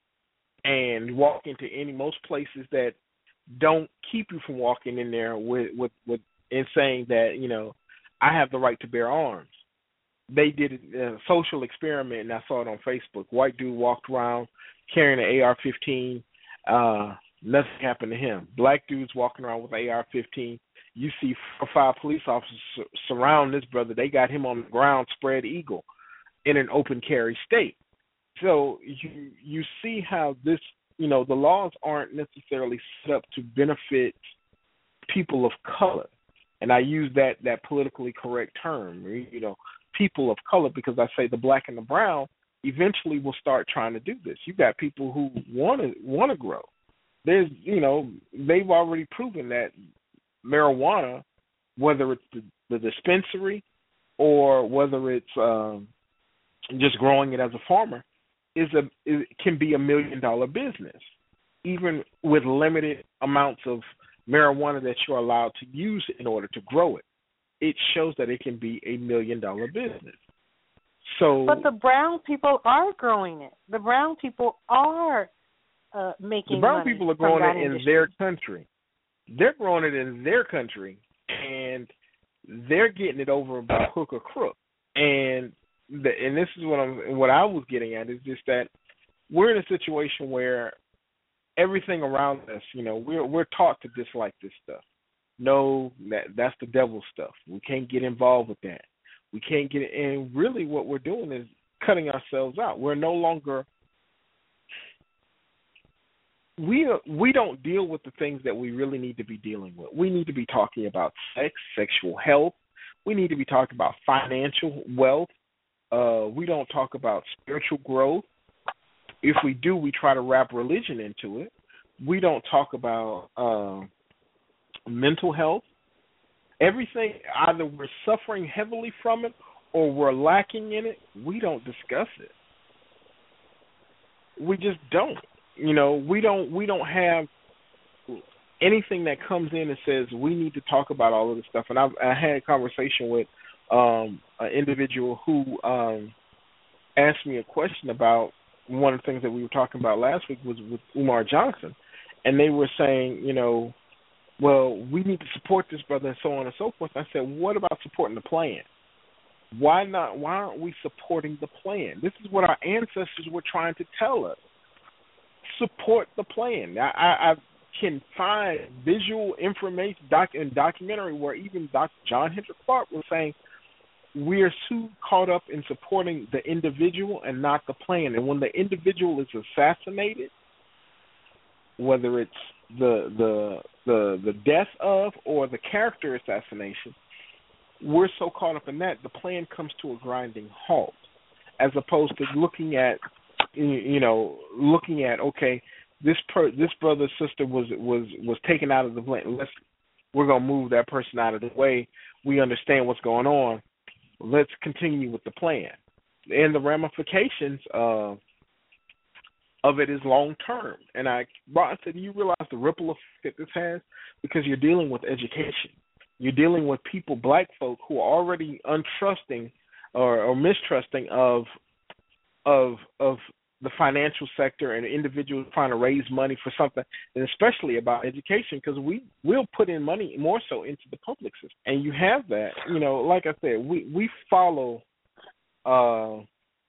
and walk into any most places that don't keep you from walking in there with with, with and saying that, you know, I have the right to bear arms. They did a social experiment, and I saw it on Facebook. White dude walked around carrying an A R fifteen. Uh, nothing happened to him. Black dudes walking around with an A R fifteen. You see four or five police officers surround this brother. They got him on the ground, spread eagle, in an open carry state. So you you see how this, you know, the laws aren't necessarily set up to benefit people of color. And I use that, that politically correct term, you know, people of color, because I say the black and the brown eventually will start trying to do this. You got people who want to want to grow. There's, you know, they've already proven that marijuana whether it's the, the dispensary or whether it's um, just growing it as a farmer, is a it can be a million dollar business, even with limited amounts of marijuana that you're allowed to use in order to grow it. It shows that it can be a million dollar business. So, but the brown people are growing it. The brown people are uh, making the brown money people are growing from that it in industry. their country. They're growing it in their country, and they're getting it over by hook or crook. And the, and this is what I'm what I was getting at is just that we're in a situation where everything around us, you know, we're we're taught to dislike this stuff. No, that that's the devil stuff. We can't get involved with that. We can't get it. And really what we're doing is cutting ourselves out. We're no longer we we don't deal with the things that we really need to be dealing with. We need to be talking about sex, sexual health. We need to be talking about financial wealth. Uh, we don't talk about spiritual growth. If we do, we try to wrap religion into it. We don't talk about uh, mental health. Everything, either we're suffering heavily from it or we're lacking in it, we don't discuss it. We just don't. You know, we don't we don't have anything that comes in and says we need to talk about all of this stuff. And I've, I had a conversation with um, an individual who um, asked me a question about one of the things that we were talking about last week was with Umar Johnson. And they were saying, you know, well, we need to support this brother and so on and so forth. I said, what about supporting the plan? Why not? Why aren't we supporting the plan? This is what our ancestors were trying to tell us. Support the plan. I, I, I can find visual information doc, in documentary where even Doctor John Henrik Clarke was saying we are too caught up in supporting the individual and not the plan. And when the individual is assassinated, whether it's the the the the death of or the character assassination, we're so caught up in that the plan comes to a grinding halt, as opposed to looking at you know looking at okay, this per, this brother sister was was was taken out of the plan. Let's we're gonna move that person out of the way. We understand what's going on. Let's continue with the plan, and the ramifications of of it is long term. And I brought I said, do you realize the ripple effect that this has? Because you're dealing with education. You're dealing with people, black folk, who are already untrusting or, or mistrusting of of of the financial sector and individuals trying to raise money for something, and especially about education, because we will put in money more so into the public system. And you have that, you know, like I said, we we follow. Uh,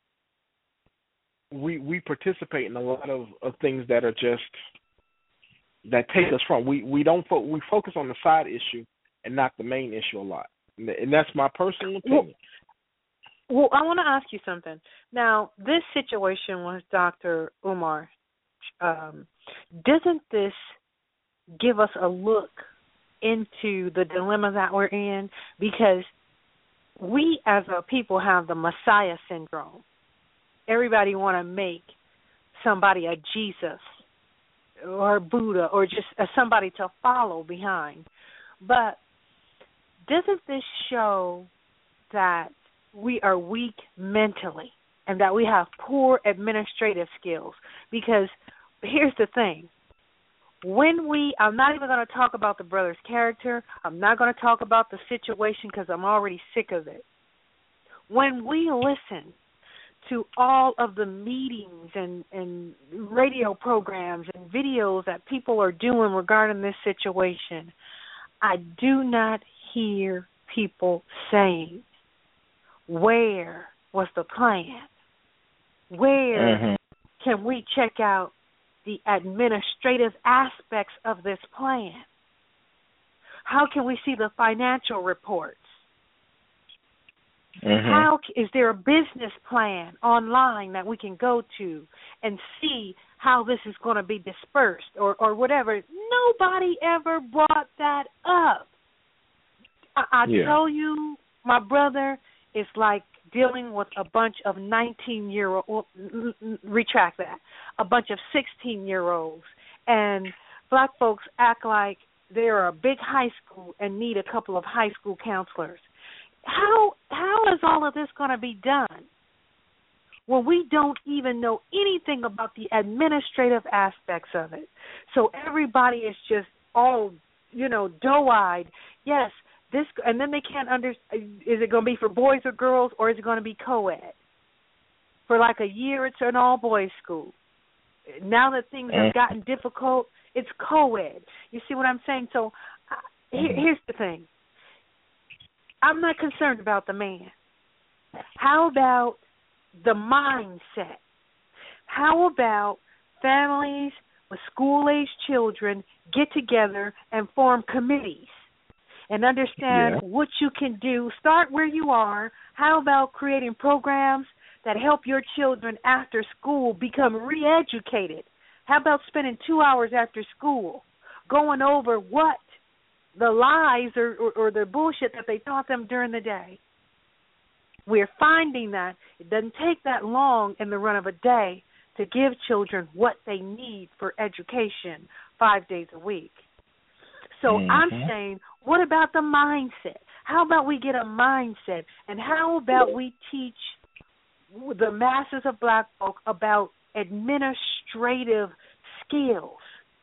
we we participate in a lot of, of things that are just that take us from. We we don't fo- we focus on the side issue and not the main issue a lot, and that's my personal opinion. Well, well I want to ask you something. Now, this situation with Doctor Umar, um, doesn't this give us a look into the dilemma that we're in? Because we as a people have the Messiah syndrome. Everybody want to make somebody a Jesus or Buddha or just a somebody to follow behind. But doesn't this show that we are weak mentally and that we have poor administrative skills? Because here's the thing. When we, I'm not even going to talk about the brother's character. I'm not going to talk about the situation because I'm already sick of it. When we listen to all of the meetings and, and radio programs and videos that people are doing regarding this situation, I do not hear people saying, where was the plan? Where mm-hmm. can we check out the administrative aspects of this plan? How can we see the financial reports? Mm-hmm. How is there a business plan online that we can go to and see how this is going to be dispersed or, or whatever? Nobody ever brought that up. I, I yeah. tell you, my brother, it's like dealing with a bunch of nineteen-year-old, retract that, a bunch of sixteen-year-olds. And black folks act like they are a big high school and need a couple of high school counselors. How how is all of this going to be done when we don't even know anything about the administrative aspects of it? So everybody is just all, you know, doe-eyed. Yes, this, and then they can't under. Is it going to be for boys or girls, or is it going to be co-ed? For like a year, it's an all-boys school. Now that things have gotten difficult, it's co-ed. You see what I'm saying? So uh, here, here's the thing. I'm not concerned about the man. How about the mindset? How about families with school-aged children get together and form committees and understand yeah. what you can do? Start where you are. How about creating programs that help your children after school become re-educated? How about spending two hours after school going over what the lies or, or, or the bullshit that they taught them during the day? We're finding that it doesn't take that long in the run of a day to give children what they need for education five days a week. So mm-hmm. I'm saying, what about the mindset? How about we get a mindset? And how about we teach the masses of black folk about administrative skills?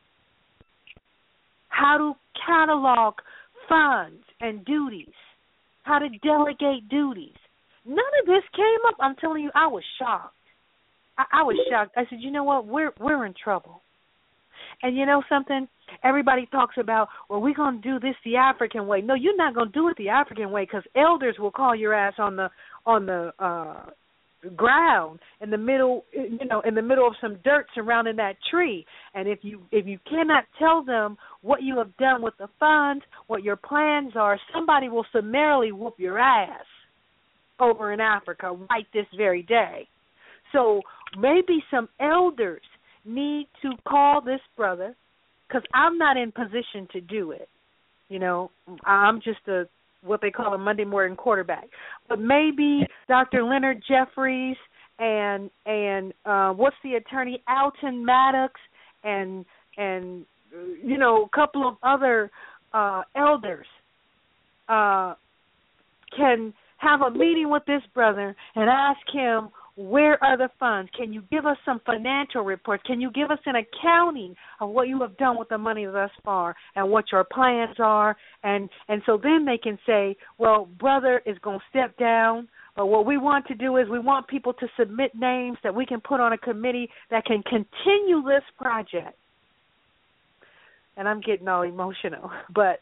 How to catalog funds and duties, how to delegate duties. None of this came up. I'm telling you, I was shocked. I, I was shocked. I said, you know what? We're we're in trouble. And you know something? Everybody talks about, well, we're going to do this the African way. No, you're not going to do it the African way, because elders will call your ass on the on the uh, ground in the middle, you know, in the middle of some dirt surrounding that tree. And if you if you cannot tell them what you have done with the funds, what your plans are, somebody will summarily whoop your ass over in Africa right this very day. So maybe some elders need to call this brother, because I'm not in position to do it. You know, I'm just a what they call a Monday morning quarterback. But maybe Doctor Leonard Jeffries and and uh, what's the attorney, Alton Maddox, and and you know, a couple of other uh, elders uh, can have a meeting with this brother and ask him, where are the funds? Can you give us some financial reports? Can you give us an accounting of what you have done with the money thus far and what your plans are? And and so then they can say, well, brother is going to step down, but what we want to do is we want people to submit names that we can put on a committee that can continue this project. And I'm getting all emotional, but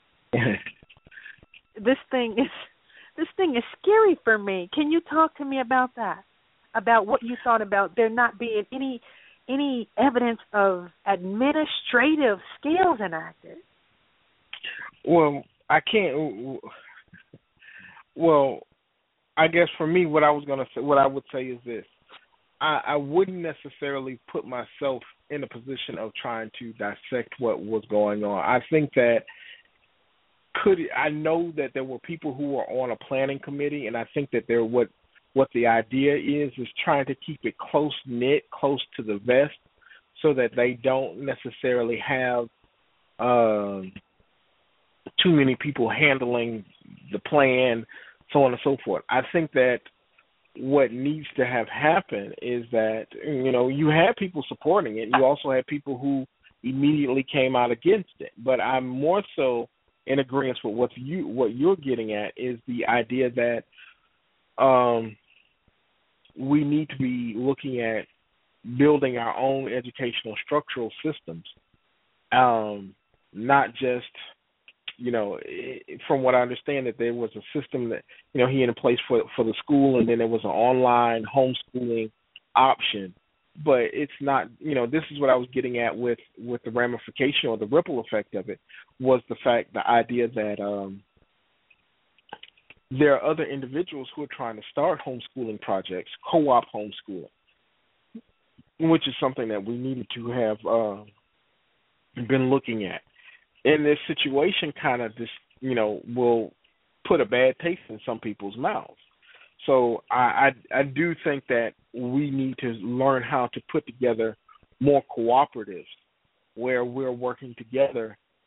this thing is this thing is scary for me. Can you talk to me about that? About what you thought about there not being any any evidence of administrative skills enacted? Well, I can't. Well, I guess for me, what I was gonna say, what I would say is this: I, I wouldn't necessarily put myself in a position of trying to dissect what was going on. I think that could I know that there were people who were on a planning committee, and I think that there what. What the idea is, is trying to keep it close-knit, close to the vest, so that they don't necessarily have um, too many people handling the plan, so on and so forth. I think that what needs to have happened is that, you know, you had people supporting it. You also had people who immediately came out against it. But I'm more so in agreement with what, you, what you're getting at is the idea that um, we need to be looking at building our own educational structural systems, um, not just, you know, from what I understand, that there was a system that, you know, he had in place for for the school, and then there was an online homeschooling option. But it's not, you know, this is what I was getting at with, with the ramification or the ripple effect of it, was the fact, the idea that um, there are other individuals who are trying to start homeschooling projects, co-op homeschooling, which is something that we needed to have uh, been looking at. And this situation kind of just, you know, will put a bad taste in some people's mouths. So I, I, I do think that we need to learn how to put together more cooperatives where we're working together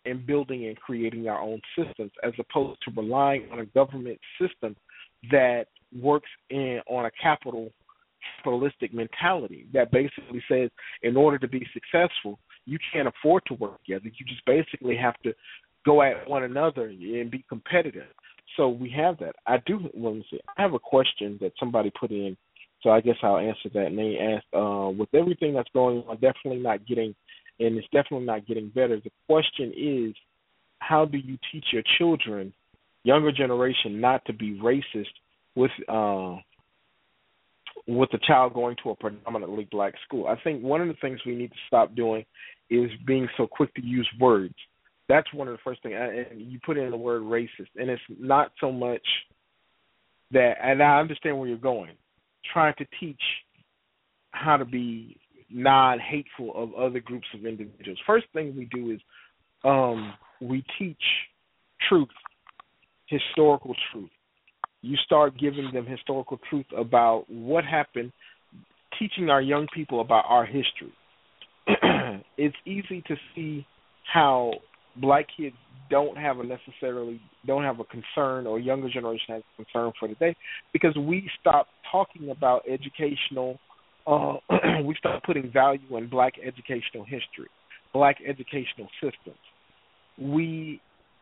and building and creating our own systems as opposed to relying on a government system that works in on a capital capitalistic mentality that basically says in order to be successful, you can't afford to work together. You just basically have to go at one another and be competitive. So we have that. I do let me see. I have a question that somebody put in, so I guess I'll answer that. And they asked, uh, with everything that's going on, definitely not getting, and it's definitely not getting better. The question is, how do you teach your children, younger generation, not to be racist with uh, with a child going to a predominantly black school? I think one of the things we need to stop doing is being so quick to use words. That's one of the first things. And you put in the word racist, and it's not so much that, and I understand where you're going, trying to teach how to be non-hateful of other groups of individuals. First thing we do is um, we teach truth, historical truth. You start giving them historical truth about what happened, teaching our young people about our history. It's easy to see how black kids don't have a necessarily don't have a concern, or younger generation has a concern for today, because we stopped talking about educational. Uh, we stopped putting value in black educational history, black educational systems. We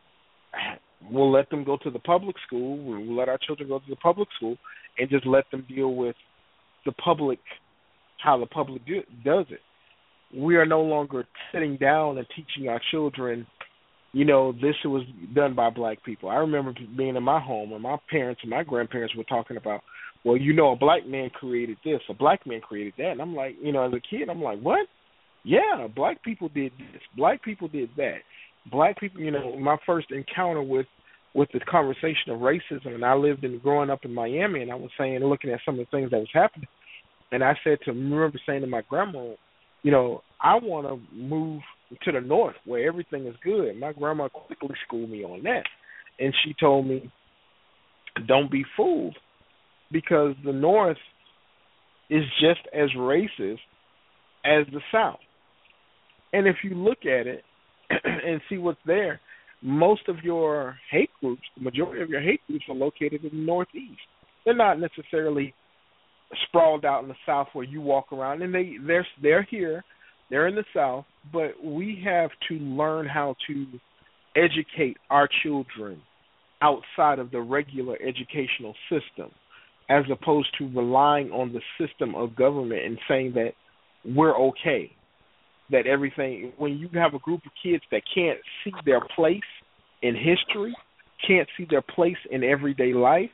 will let them go to the public school. We'll let our children go to the public school and just let them deal with the public, how the public do, does it. We are no longer sitting down and teaching our children, you know, this was done by black people. I remember being in my home and my parents and my grandparents were talking about, well, you know, a black man created this, a black man created that. And I'm like, you know, as a kid, I'm like, what? Yeah, black people did this. Black people did that. Black people, you know, my first encounter with, with the conversation of racism, and I lived in growing up in Miami, and I was saying, looking at some of the things that was happening, and I said to, remember saying to my grandma, you know, I want to move to the north where everything is good. My grandma quickly schooled me on that. And she told me, don't be fooled, because the north is just as racist as the south. And if you look at it and see what's there, most of your hate groups, the majority of your hate groups are located in the northeast. They're not necessarily sprawled out in the south where you walk around, and they they're they're here, they're in the south, but we have to learn how to educate our children outside of the regular educational system, as opposed to relying on the system of government and saying that we're okay, that everything, when you have a group of kids that can't see their place in history, can't see their place in everyday life,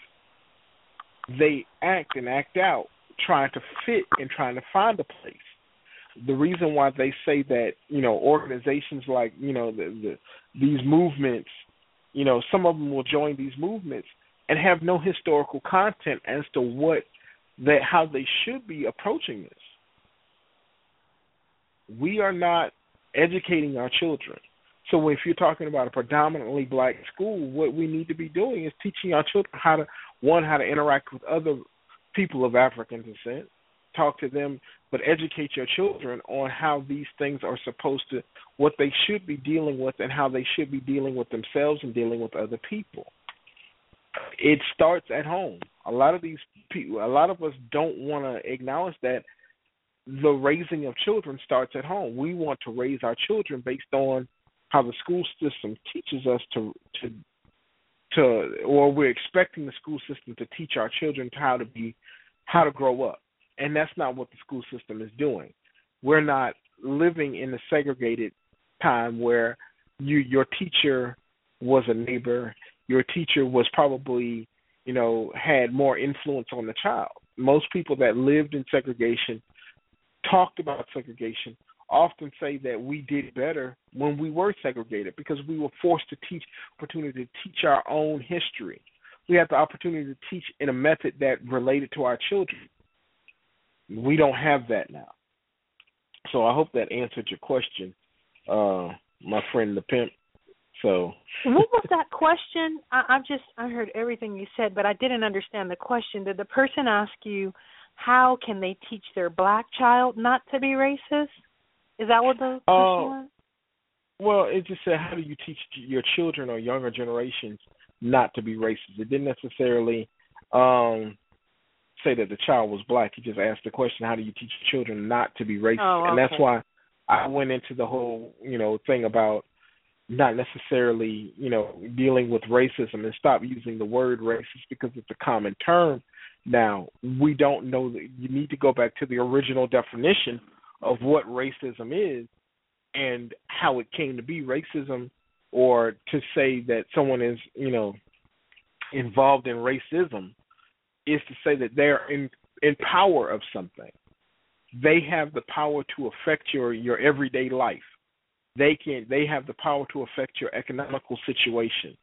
they act and act out trying to fit and trying to find a place. The reason why they say that, you know, organizations like, you know, the, the these movements, you know, some of them will join these movements and have no historical content as to what that how they should be approaching this. We are not educating our children. So if you're talking about a predominantly black school, what we need to be doing is teaching our children how to, one, how to interact with other people of African descent, talk to them, but educate your children on how these things are supposed to, what they should be dealing with and how they should be dealing with themselves and dealing with other people. It starts at home. A lot of these people, a lot of us don't want to acknowledge that the raising of children starts at home. We want to raise our children based on how the school system teaches us to to to or we're expecting the school system to teach our children how to be how to grow up. And that's not what the school system is doing. We're not living in a segregated time where you your teacher was a neighbor, your teacher was probably, you know, had more influence on the child. Most people that lived in segregation, talked about segregation, often say that we did better when we were segregated because we were forced to teach, opportunity to teach our own history. We had the opportunity to teach in a method that related to our children. We don't have that now. So I hope that answered your question, uh, my friend the pimp. So what was that question? I, I just I heard everything you said, but I didn't understand the question. Did the person ask you how can they teach their black child not to be racist? Is that what the question uh, was? Well, it just said, how do you teach your children or younger generations not to be racist? It didn't necessarily um, say that the child was black. He just asked the question, how do you teach your children not to be racist? Oh, okay. And that's why I went into the whole, you know, thing about not necessarily, you know, dealing with racism and stop using the word racist because it's a common term. Now, we don't know that you need to go back to the original definition of what racism is and how it came to be. Racism, or to say that someone is, you know, involved in racism, is to say that they're in, in power of something. They have the power to affect your, your everyday life. They can. They have the power to affect your economical situation.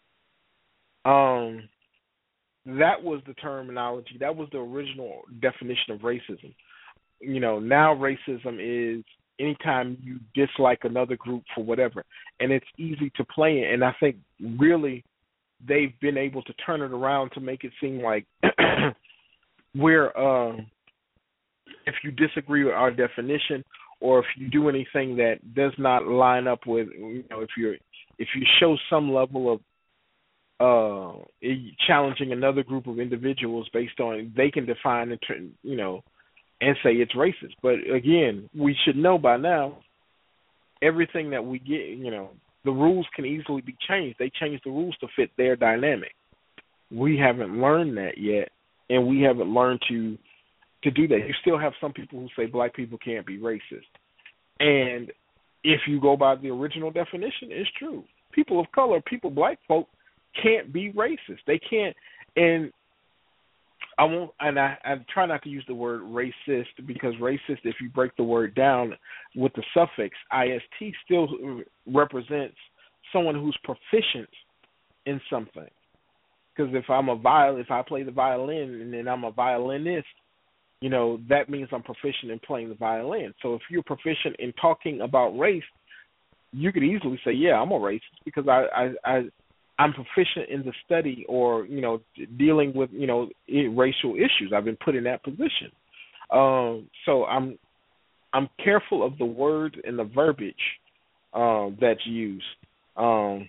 Um, that was the terminology. That was the original definition of racism. You know, now racism is anytime you dislike another group for whatever, and it's easy to play in. And I think really they've been able to turn it around to make it seem like we're, uh, if you disagree with our definition, or if you do anything that does not line up with, you know, if you're if you show some level of uh, challenging another group of individuals based on, they can define it, you know, and say it's racist. But again, we should know by now, everything that we get, you know, the rules can easily be changed. They change the rules to fit their dynamic. We haven't learned that yet, and we haven't learned to to do that. You still have some people who say black people can't be racist. And if you go by the original definition, it's true. People of color, people, black folk, can't be racist. They can't. And I won't, and I, I try not to use the word racist, because racist, if you break the word down with the suffix ist, still represents someone who's proficient in something. Because if I'm a viol, if I play the violin and then I'm a violinist, you know, that means I'm proficient in playing the violin. So if you're proficient in talking about race, you could easily say, yeah, I'm a racist, because I, I, I, I'm proficient in the study, or, you know, dealing with, you know, racial issues. I've been put in that position. Um, so I'm I'm careful of the word and the verbiage uh, that's used, um,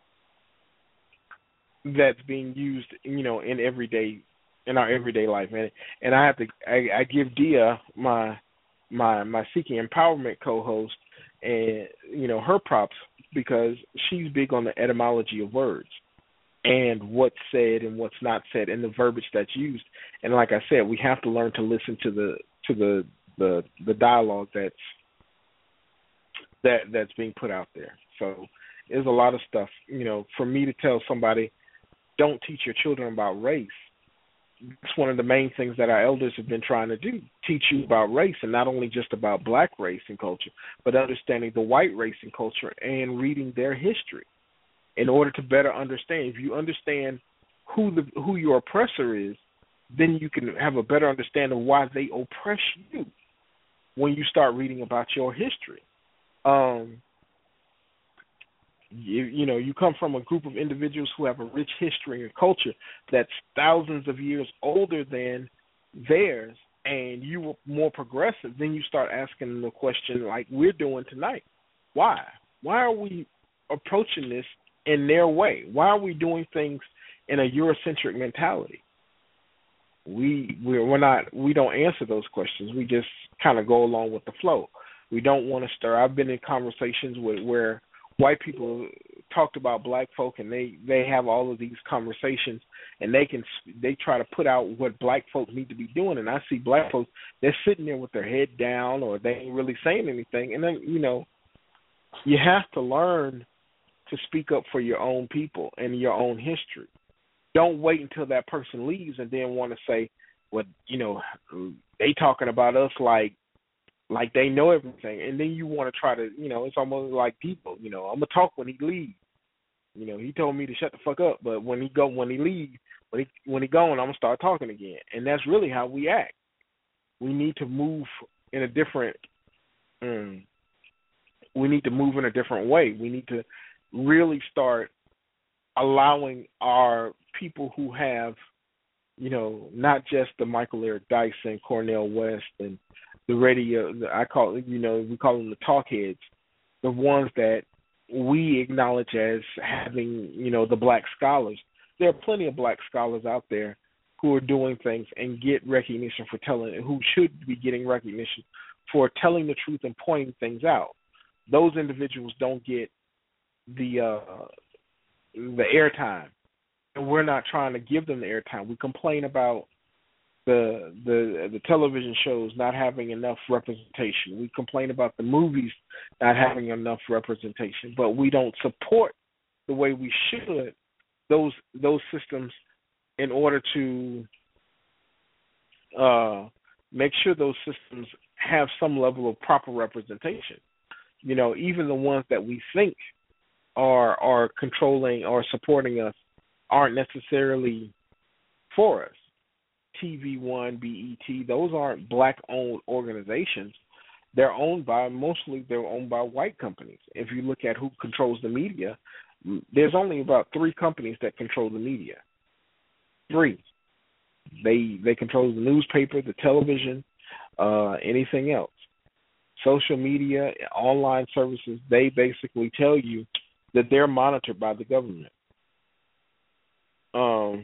that's being used, you know, in everyday in our everyday life, and and I have to I, I give Dia, my my my Seeking Empowerment co-host, and you know, her props, because she's big on the etymology of words and what's said and what's not said and the verbiage that's used. And like I said, we have to learn to listen to the to the the, the dialogue that's that that's being put out there. So there's a lot of stuff, you know, for me to tell somebody, don't teach your children about race. It's one of the main things that our elders have been trying to do, teach you about race, and not only just about black race and culture, but understanding the white race and culture and reading their history in order to better understand. If you understand who the who your oppressor is, then you can have a better understanding of why they oppress you when you start reading about your history. Um, You, you know, you come from a group of individuals who have a rich history and culture that's thousands of years older than theirs, and you were more progressive, then you start asking the question like we're doing tonight. Why? Why are we approaching this in their way? Why are we doing things in a Eurocentric mentality? We we're, we're not we don't answer those questions. We just kind of go along with the flow. We don't want to stir. I've been in conversations with where white people talked about black folk, and they, they have all of these conversations, and they can they try to put out what black folk need to be doing, and I see black folks, they're sitting there with their head down, or they ain't really saying anything. And then, you know, you have to learn to speak up for your own people and your own history. Don't wait until that person leaves and then want to say, well, you know, they talking about us like like they know everything, and then you want to try to, you know, it's almost like people, you know, I'm gonna talk when he leaves. You know, he told me to shut the fuck up, but when he go, when he leaves, when he when he gone, I'm gonna start talking again, and that's really how we act. We need to move in a different. Um, we need to move in a different way. We need to really start allowing our people who have, you know, not just the Michael Eric Dyson, Cornel West, and the radio, I call, you know, we call them the talk heads, the ones that we acknowledge as having, you know, the black scholars. There are plenty of black scholars out there who are doing things and get recognition for telling, who should be getting recognition for telling the truth and pointing things out. Those individuals don't get the uh, the airtime, and we're not trying to give them the airtime. We complain about the the the television shows not having enough representation. We complain about the movies not having enough representation, but we don't support the way we should those those systems in order to uh, make sure those systems have some level of proper representation. You know, even the ones that we think are are controlling or supporting us aren't necessarily for us. T V One, B E T, those aren't black-owned organizations. They're owned by, mostly they're owned by white companies. If you look at who controls the media, there's only about three companies that control the media. Three. They they control the newspaper, the television, uh, anything else. Social media, online services, they basically tell you that they're monitored by the government. Um,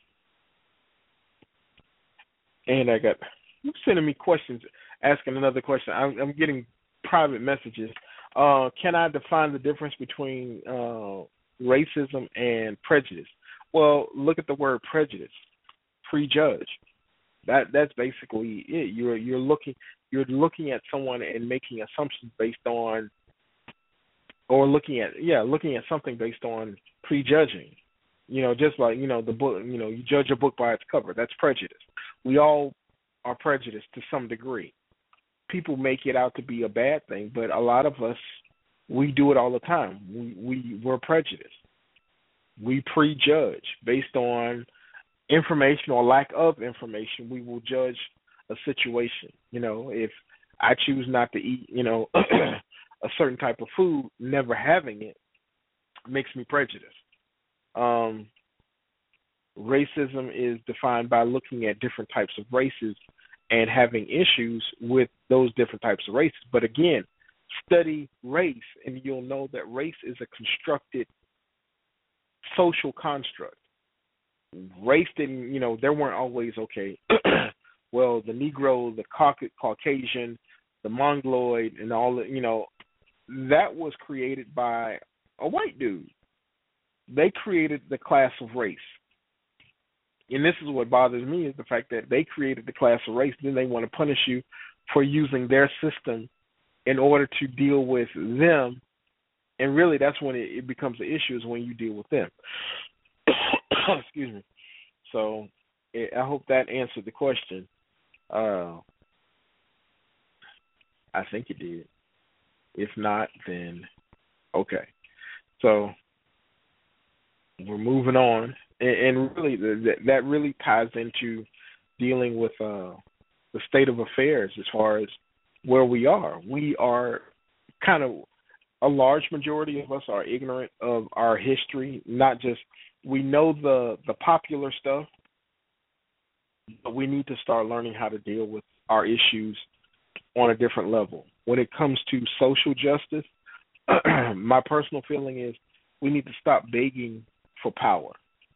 and I got, you're sending me questions, asking another question. I'm, I'm getting private messages. Uh, can I define the difference between uh, racism and prejudice? Well, look at the word prejudice, prejudge. That that's basically it. You're you're looking you're looking at someone and making assumptions based on, or looking at yeah looking at something based on prejudging. You know, just like, you know, the book. You know, you judge a book by its cover. That's prejudice. We all are prejudiced to some degree. People make it out to be a bad thing, but a lot of us, we do it all the time. We we we're prejudiced. We prejudge based on information or lack of information. We will judge a situation. You know, if I choose not to eat, you know, a certain type of food, never having it makes me prejudiced. Um, racism is defined by looking at different types of races and having issues with those different types of races. But again, study race, and you'll know that race is a constructed social construct. Race didn't, you know, there weren't always, okay, well, the Negro, the Caucasian, the Mongoloid, and all that, you know, that was created by a white dude. They created the class of race. And this is what bothers me, is the fact that they created the class of race, then they want to punish you for using their system in order to deal with them. And really, that's when it, it becomes an issue, is when you deal with them. Excuse me. So it, I hope that answered the question. Uh, I think it did. If not, then okay. So we're moving on. And, and really, the, that really ties into dealing with uh, the state of affairs as far as where we are. We are kind of, a large majority of us are ignorant of our history, not just, we know the, the popular stuff, but we need to start learning how to deal with our issues on a different level. When it comes to social justice, my personal feeling is we need to stop begging for power.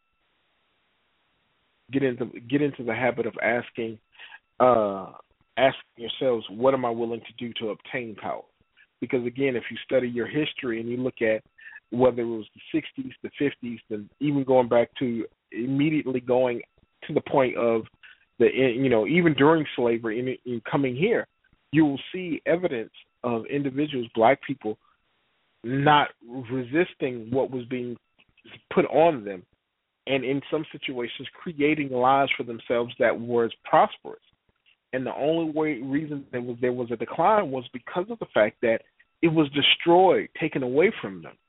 Get into get into the habit of asking uh, asking yourselves, what am I willing to do to obtain power? Because again, if you study your history and you look at whether it was the sixties, the fifties, and even going back to immediately going to the point of the, you know, even during slavery and in, in coming here, you will see evidence of individuals, black people, not resisting what was being put on them, and in some situations creating lives for themselves that was prosperous. And the only way reason there was there was a decline was because of the fact that it was destroyed, taken away from them.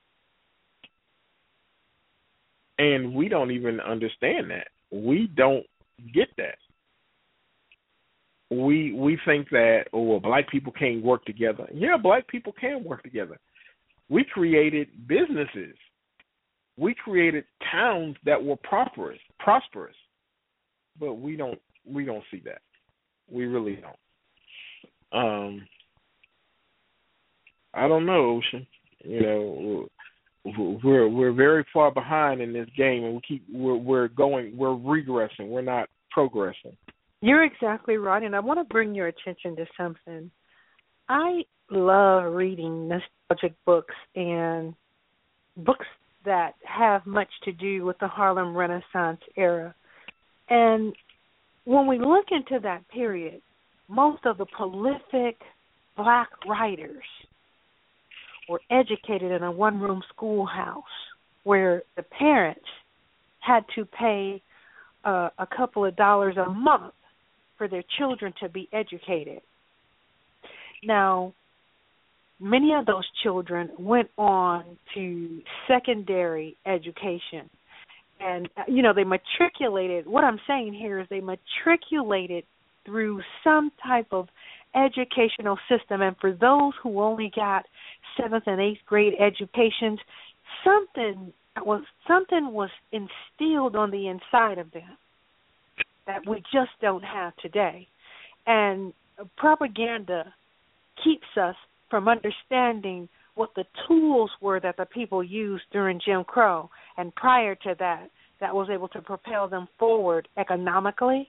And we don't even understand that. We don't get that. We we think that, oh, well, black people can't work together. Yeah, black people can work together. We created businesses. We created towns that were prosperous, prosperous. But we don't we don't see that. We really don't. Um, I don't know, Ocean. You know, we're we're very far behind in this game, and we keep we're we're going we're regressing. We're not progressing. You're exactly right, and I want to bring your attention to something. I love reading nostalgic books and books that have much to do with the Harlem Renaissance era. And when we look into that period, most of the prolific black writers were educated in a one-room schoolhouse where the parents had to pay uh, a couple of dollars a month for their children to be educated. Now, many of those children went on to secondary education. And, you know, they matriculated. What I'm saying here is they matriculated through some type of educational system. And for those who only got seventh and eighth grade educations, something was something was instilled on the inside of them that we just don't have today. And propaganda keeps us from understanding what the tools were that the people used during Jim Crow, and prior to that, that was able to propel them forward economically,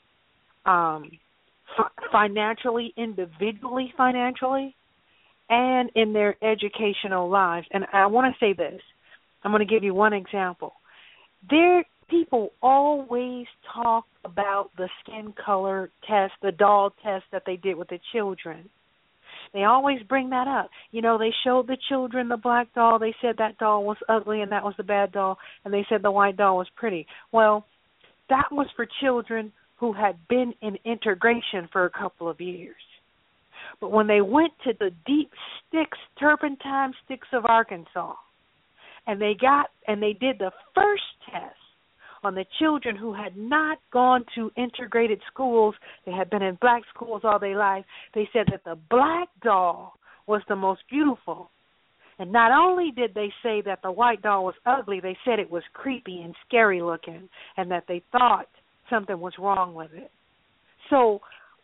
um, f- financially, individually financially, and in their educational lives. And I want to say this. I'm going to give you one example. There, people always talk about the skin color test, the doll test that they did with the children. They always bring that up. You know, they showed the children the black doll. They said that doll was ugly and that was the bad doll, and they said the white doll was pretty. Well, that was for children who had been in integration for a couple of years. But when they went to the deep sticks, turpentine sticks of Arkansas, and they got and they did the first test on the children who had not gone to integrated schools, they had been in black schools all their life, they said that the black doll was the most beautiful. And not only did they say that the white doll was ugly, they said it was creepy and scary looking and that they thought something was wrong with it. So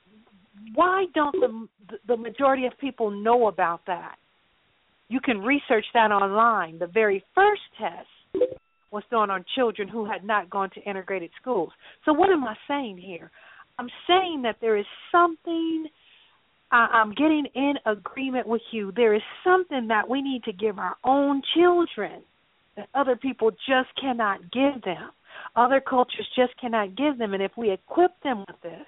why don't the, the majority of people know about that? You can research that online. The very first test was done on children who had not gone to integrated schools. So what am I saying here? I'm saying that there is something, uh, I'm getting in agreement with you, there is something that we need to give our own children that other people just cannot give them. Other cultures just cannot give them. And if we equip them with this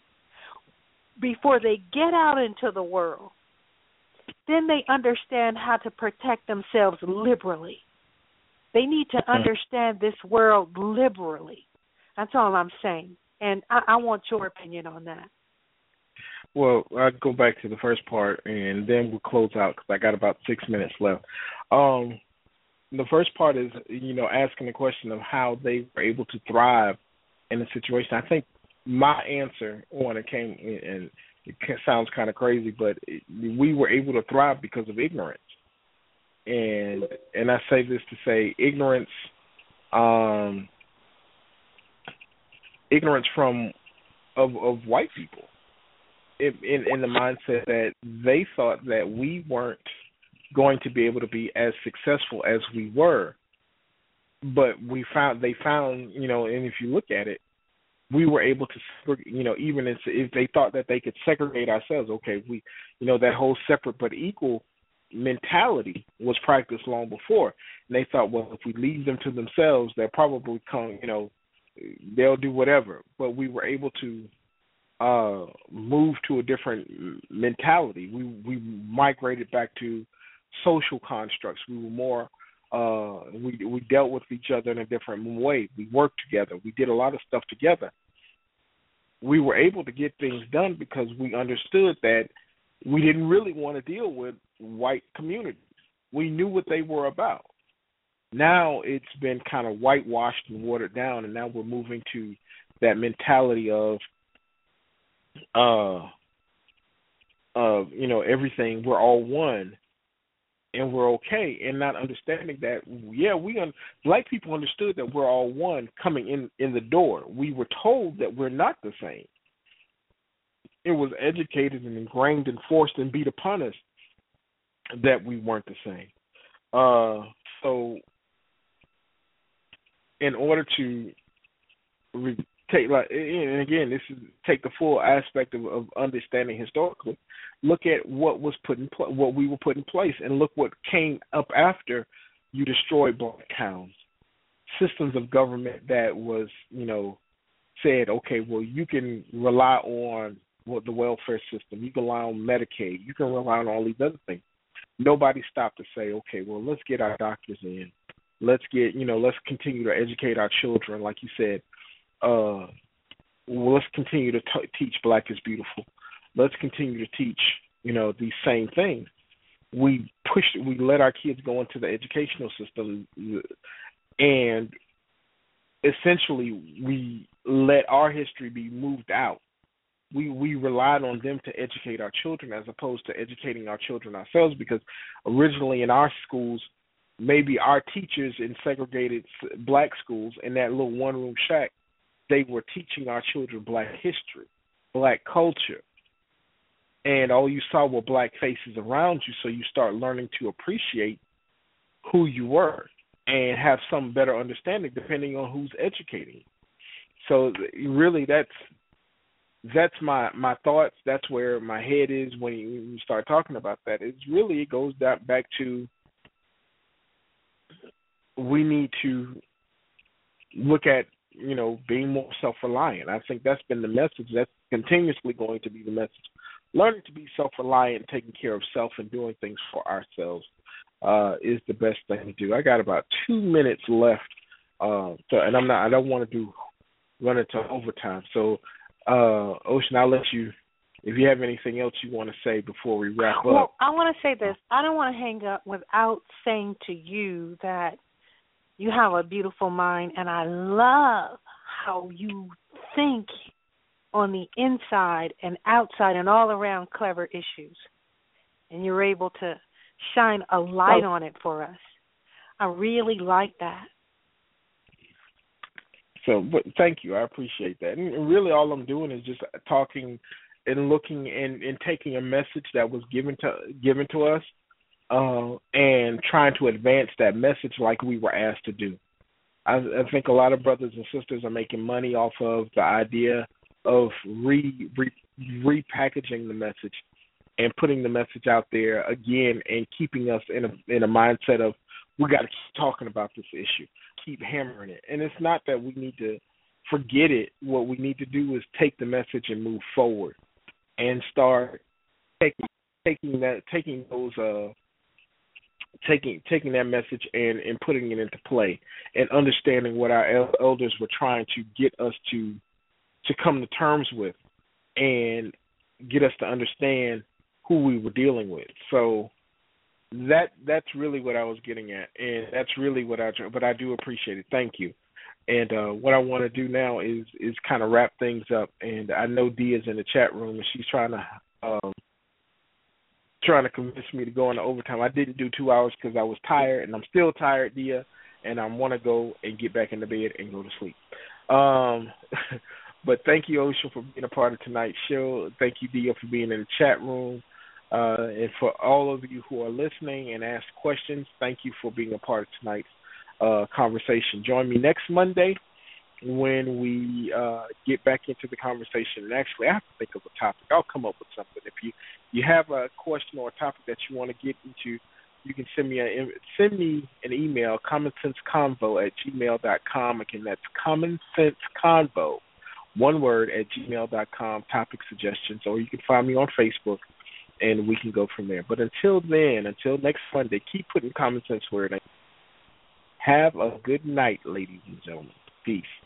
before they get out into the world, then they understand how to protect themselves liberally. They need to understand this world liberally. That's all I'm saying. And I, I want your opinion on that. Well, I'll go back to the first part, and then we'll close out because I got about six minutes left. Um, the first part is, you know, asking the question of how they were able to thrive in a situation. I think my answer on it came, and it sounds kind of crazy, but it, we were able to thrive because of ignorance. And and I say this to say ignorance, um, ignorance from of of white people, in, in in the mindset that they thought that we weren't going to be able to be as successful as we were, but we found they found you know, and if you look at it, we were able to, you know, even if, if they thought that they could segregate ourselves, okay, we, you know, that whole separate but equal mentality was practiced long before. And they thought, well, if we leave them to themselves, they'll probably come, you know, they'll do whatever. But we were able to uh, move to a different mentality. We we migrated back to social constructs. We were more, uh, we we dealt with each other in a different way. We worked together. We did a lot of stuff together. We were able to get things done because we understood that we didn't really want to deal with white communities. We knew what they were about. Now it's been kind of whitewashed and watered down, and now we're moving to that mentality of, uh, of you know, everything, we're all one, and we're okay, and not understanding that, yeah, we un- black people understood that we're all one coming in, in the door. We were told that we're not the same. It was educated and ingrained and forced and beat upon us that we weren't the same. Uh, so in order to re- take like, and again, this is take the full aspect of, of understanding historically. Look at what was put in pl- what we were put in place, and look what came up after you destroyed black towns. Systems of government that was, you know, said, okay, well, you can rely on what the welfare system, you can rely on Medicaid, you can rely on all these other things. Nobody stopped to say, okay, well, let's get our doctors in. Let's get, you know, let's continue to educate our children, like you said. Uh, well, let's continue to t- teach Black is Beautiful. Let's continue to teach, you know, these same things. We pushed, we let our kids go into the educational system, and essentially we let our history be moved out. We we relied on them to educate our children as opposed to educating our children ourselves, because originally in our schools, maybe our teachers in segregated black schools in that little one-room shack, they were teaching our children black history, black culture. And all you saw were black faces around you, so you start learning to appreciate who you were and have some better understanding depending on who's educating you. So really that's that's my, my thoughts. That's where my head is when you, when you start talking about that. It's really, it goes back to we need to look at, you know, being more self-reliant. I think that's been the message. That's continuously going to be the message. Learning to be self-reliant, taking care of self, and doing things for ourselves uh, is the best thing to do. I got about two minutes left, uh, so, and I'm not. I don't want to do run into overtime. So, uh, Ocean, I'll let you. If you have anything else you want to say before we wrap up. Well, I want to say this. I don't want to hang up without saying to you that you have a beautiful mind, and I love how you think on the inside and outside and all around clever issues. And you're able to shine a light oh. on it for us. I really like that. So, but thank you. I appreciate that. And really all I'm doing is just talking and looking and, and taking a message that was given to given to us uh, and trying to advance that message like we were asked to do. I, I think a lot of brothers and sisters are making money off of the idea of re, re, repackaging the message and putting the message out there again and keeping us in a in a mindset of we got to keep talking about this issue, keep hammering it. And it's not that we need to forget it. What we need to do is take the message and move forward and start taking taking that taking those uh taking taking that message and, and putting it into play and understanding what our el- elders were trying to get us to to come to terms with and get us to understand who we were dealing with. So that that's really what I was getting at, and that's really what I but I do appreciate it. Thank you. And uh, what I want to do now is is kind of wrap things up. And I know Dia's in the chat room, and she's trying to um, trying to convince me to go into overtime. I didn't do two hours because I was tired, and I'm still tired, Dia, and I want to go and get back into bed and go to sleep. Um, but thank you, Ocean, for being a part of tonight's show. Thank you, Dia, for being in the chat room. Uh, and for all of you who are listening and ask questions, thank you for being a part of tonight's uh, conversation. Join me next Monday when we uh, get back into the conversation. And actually, I have to think of a topic. I'll come up with something. If you, you have a question or a topic that you want to get into, you can send me a, send me an email, commonsenseconvo at gmail dot com. Again, that's commonsenseconvo, one word, at gmail dot com, topic suggestions. Or you can find me on Facebook, and we can go from there. But until then, until next Monday, keep putting common sense where it ain't. Have a good night, ladies and gentlemen. Peace.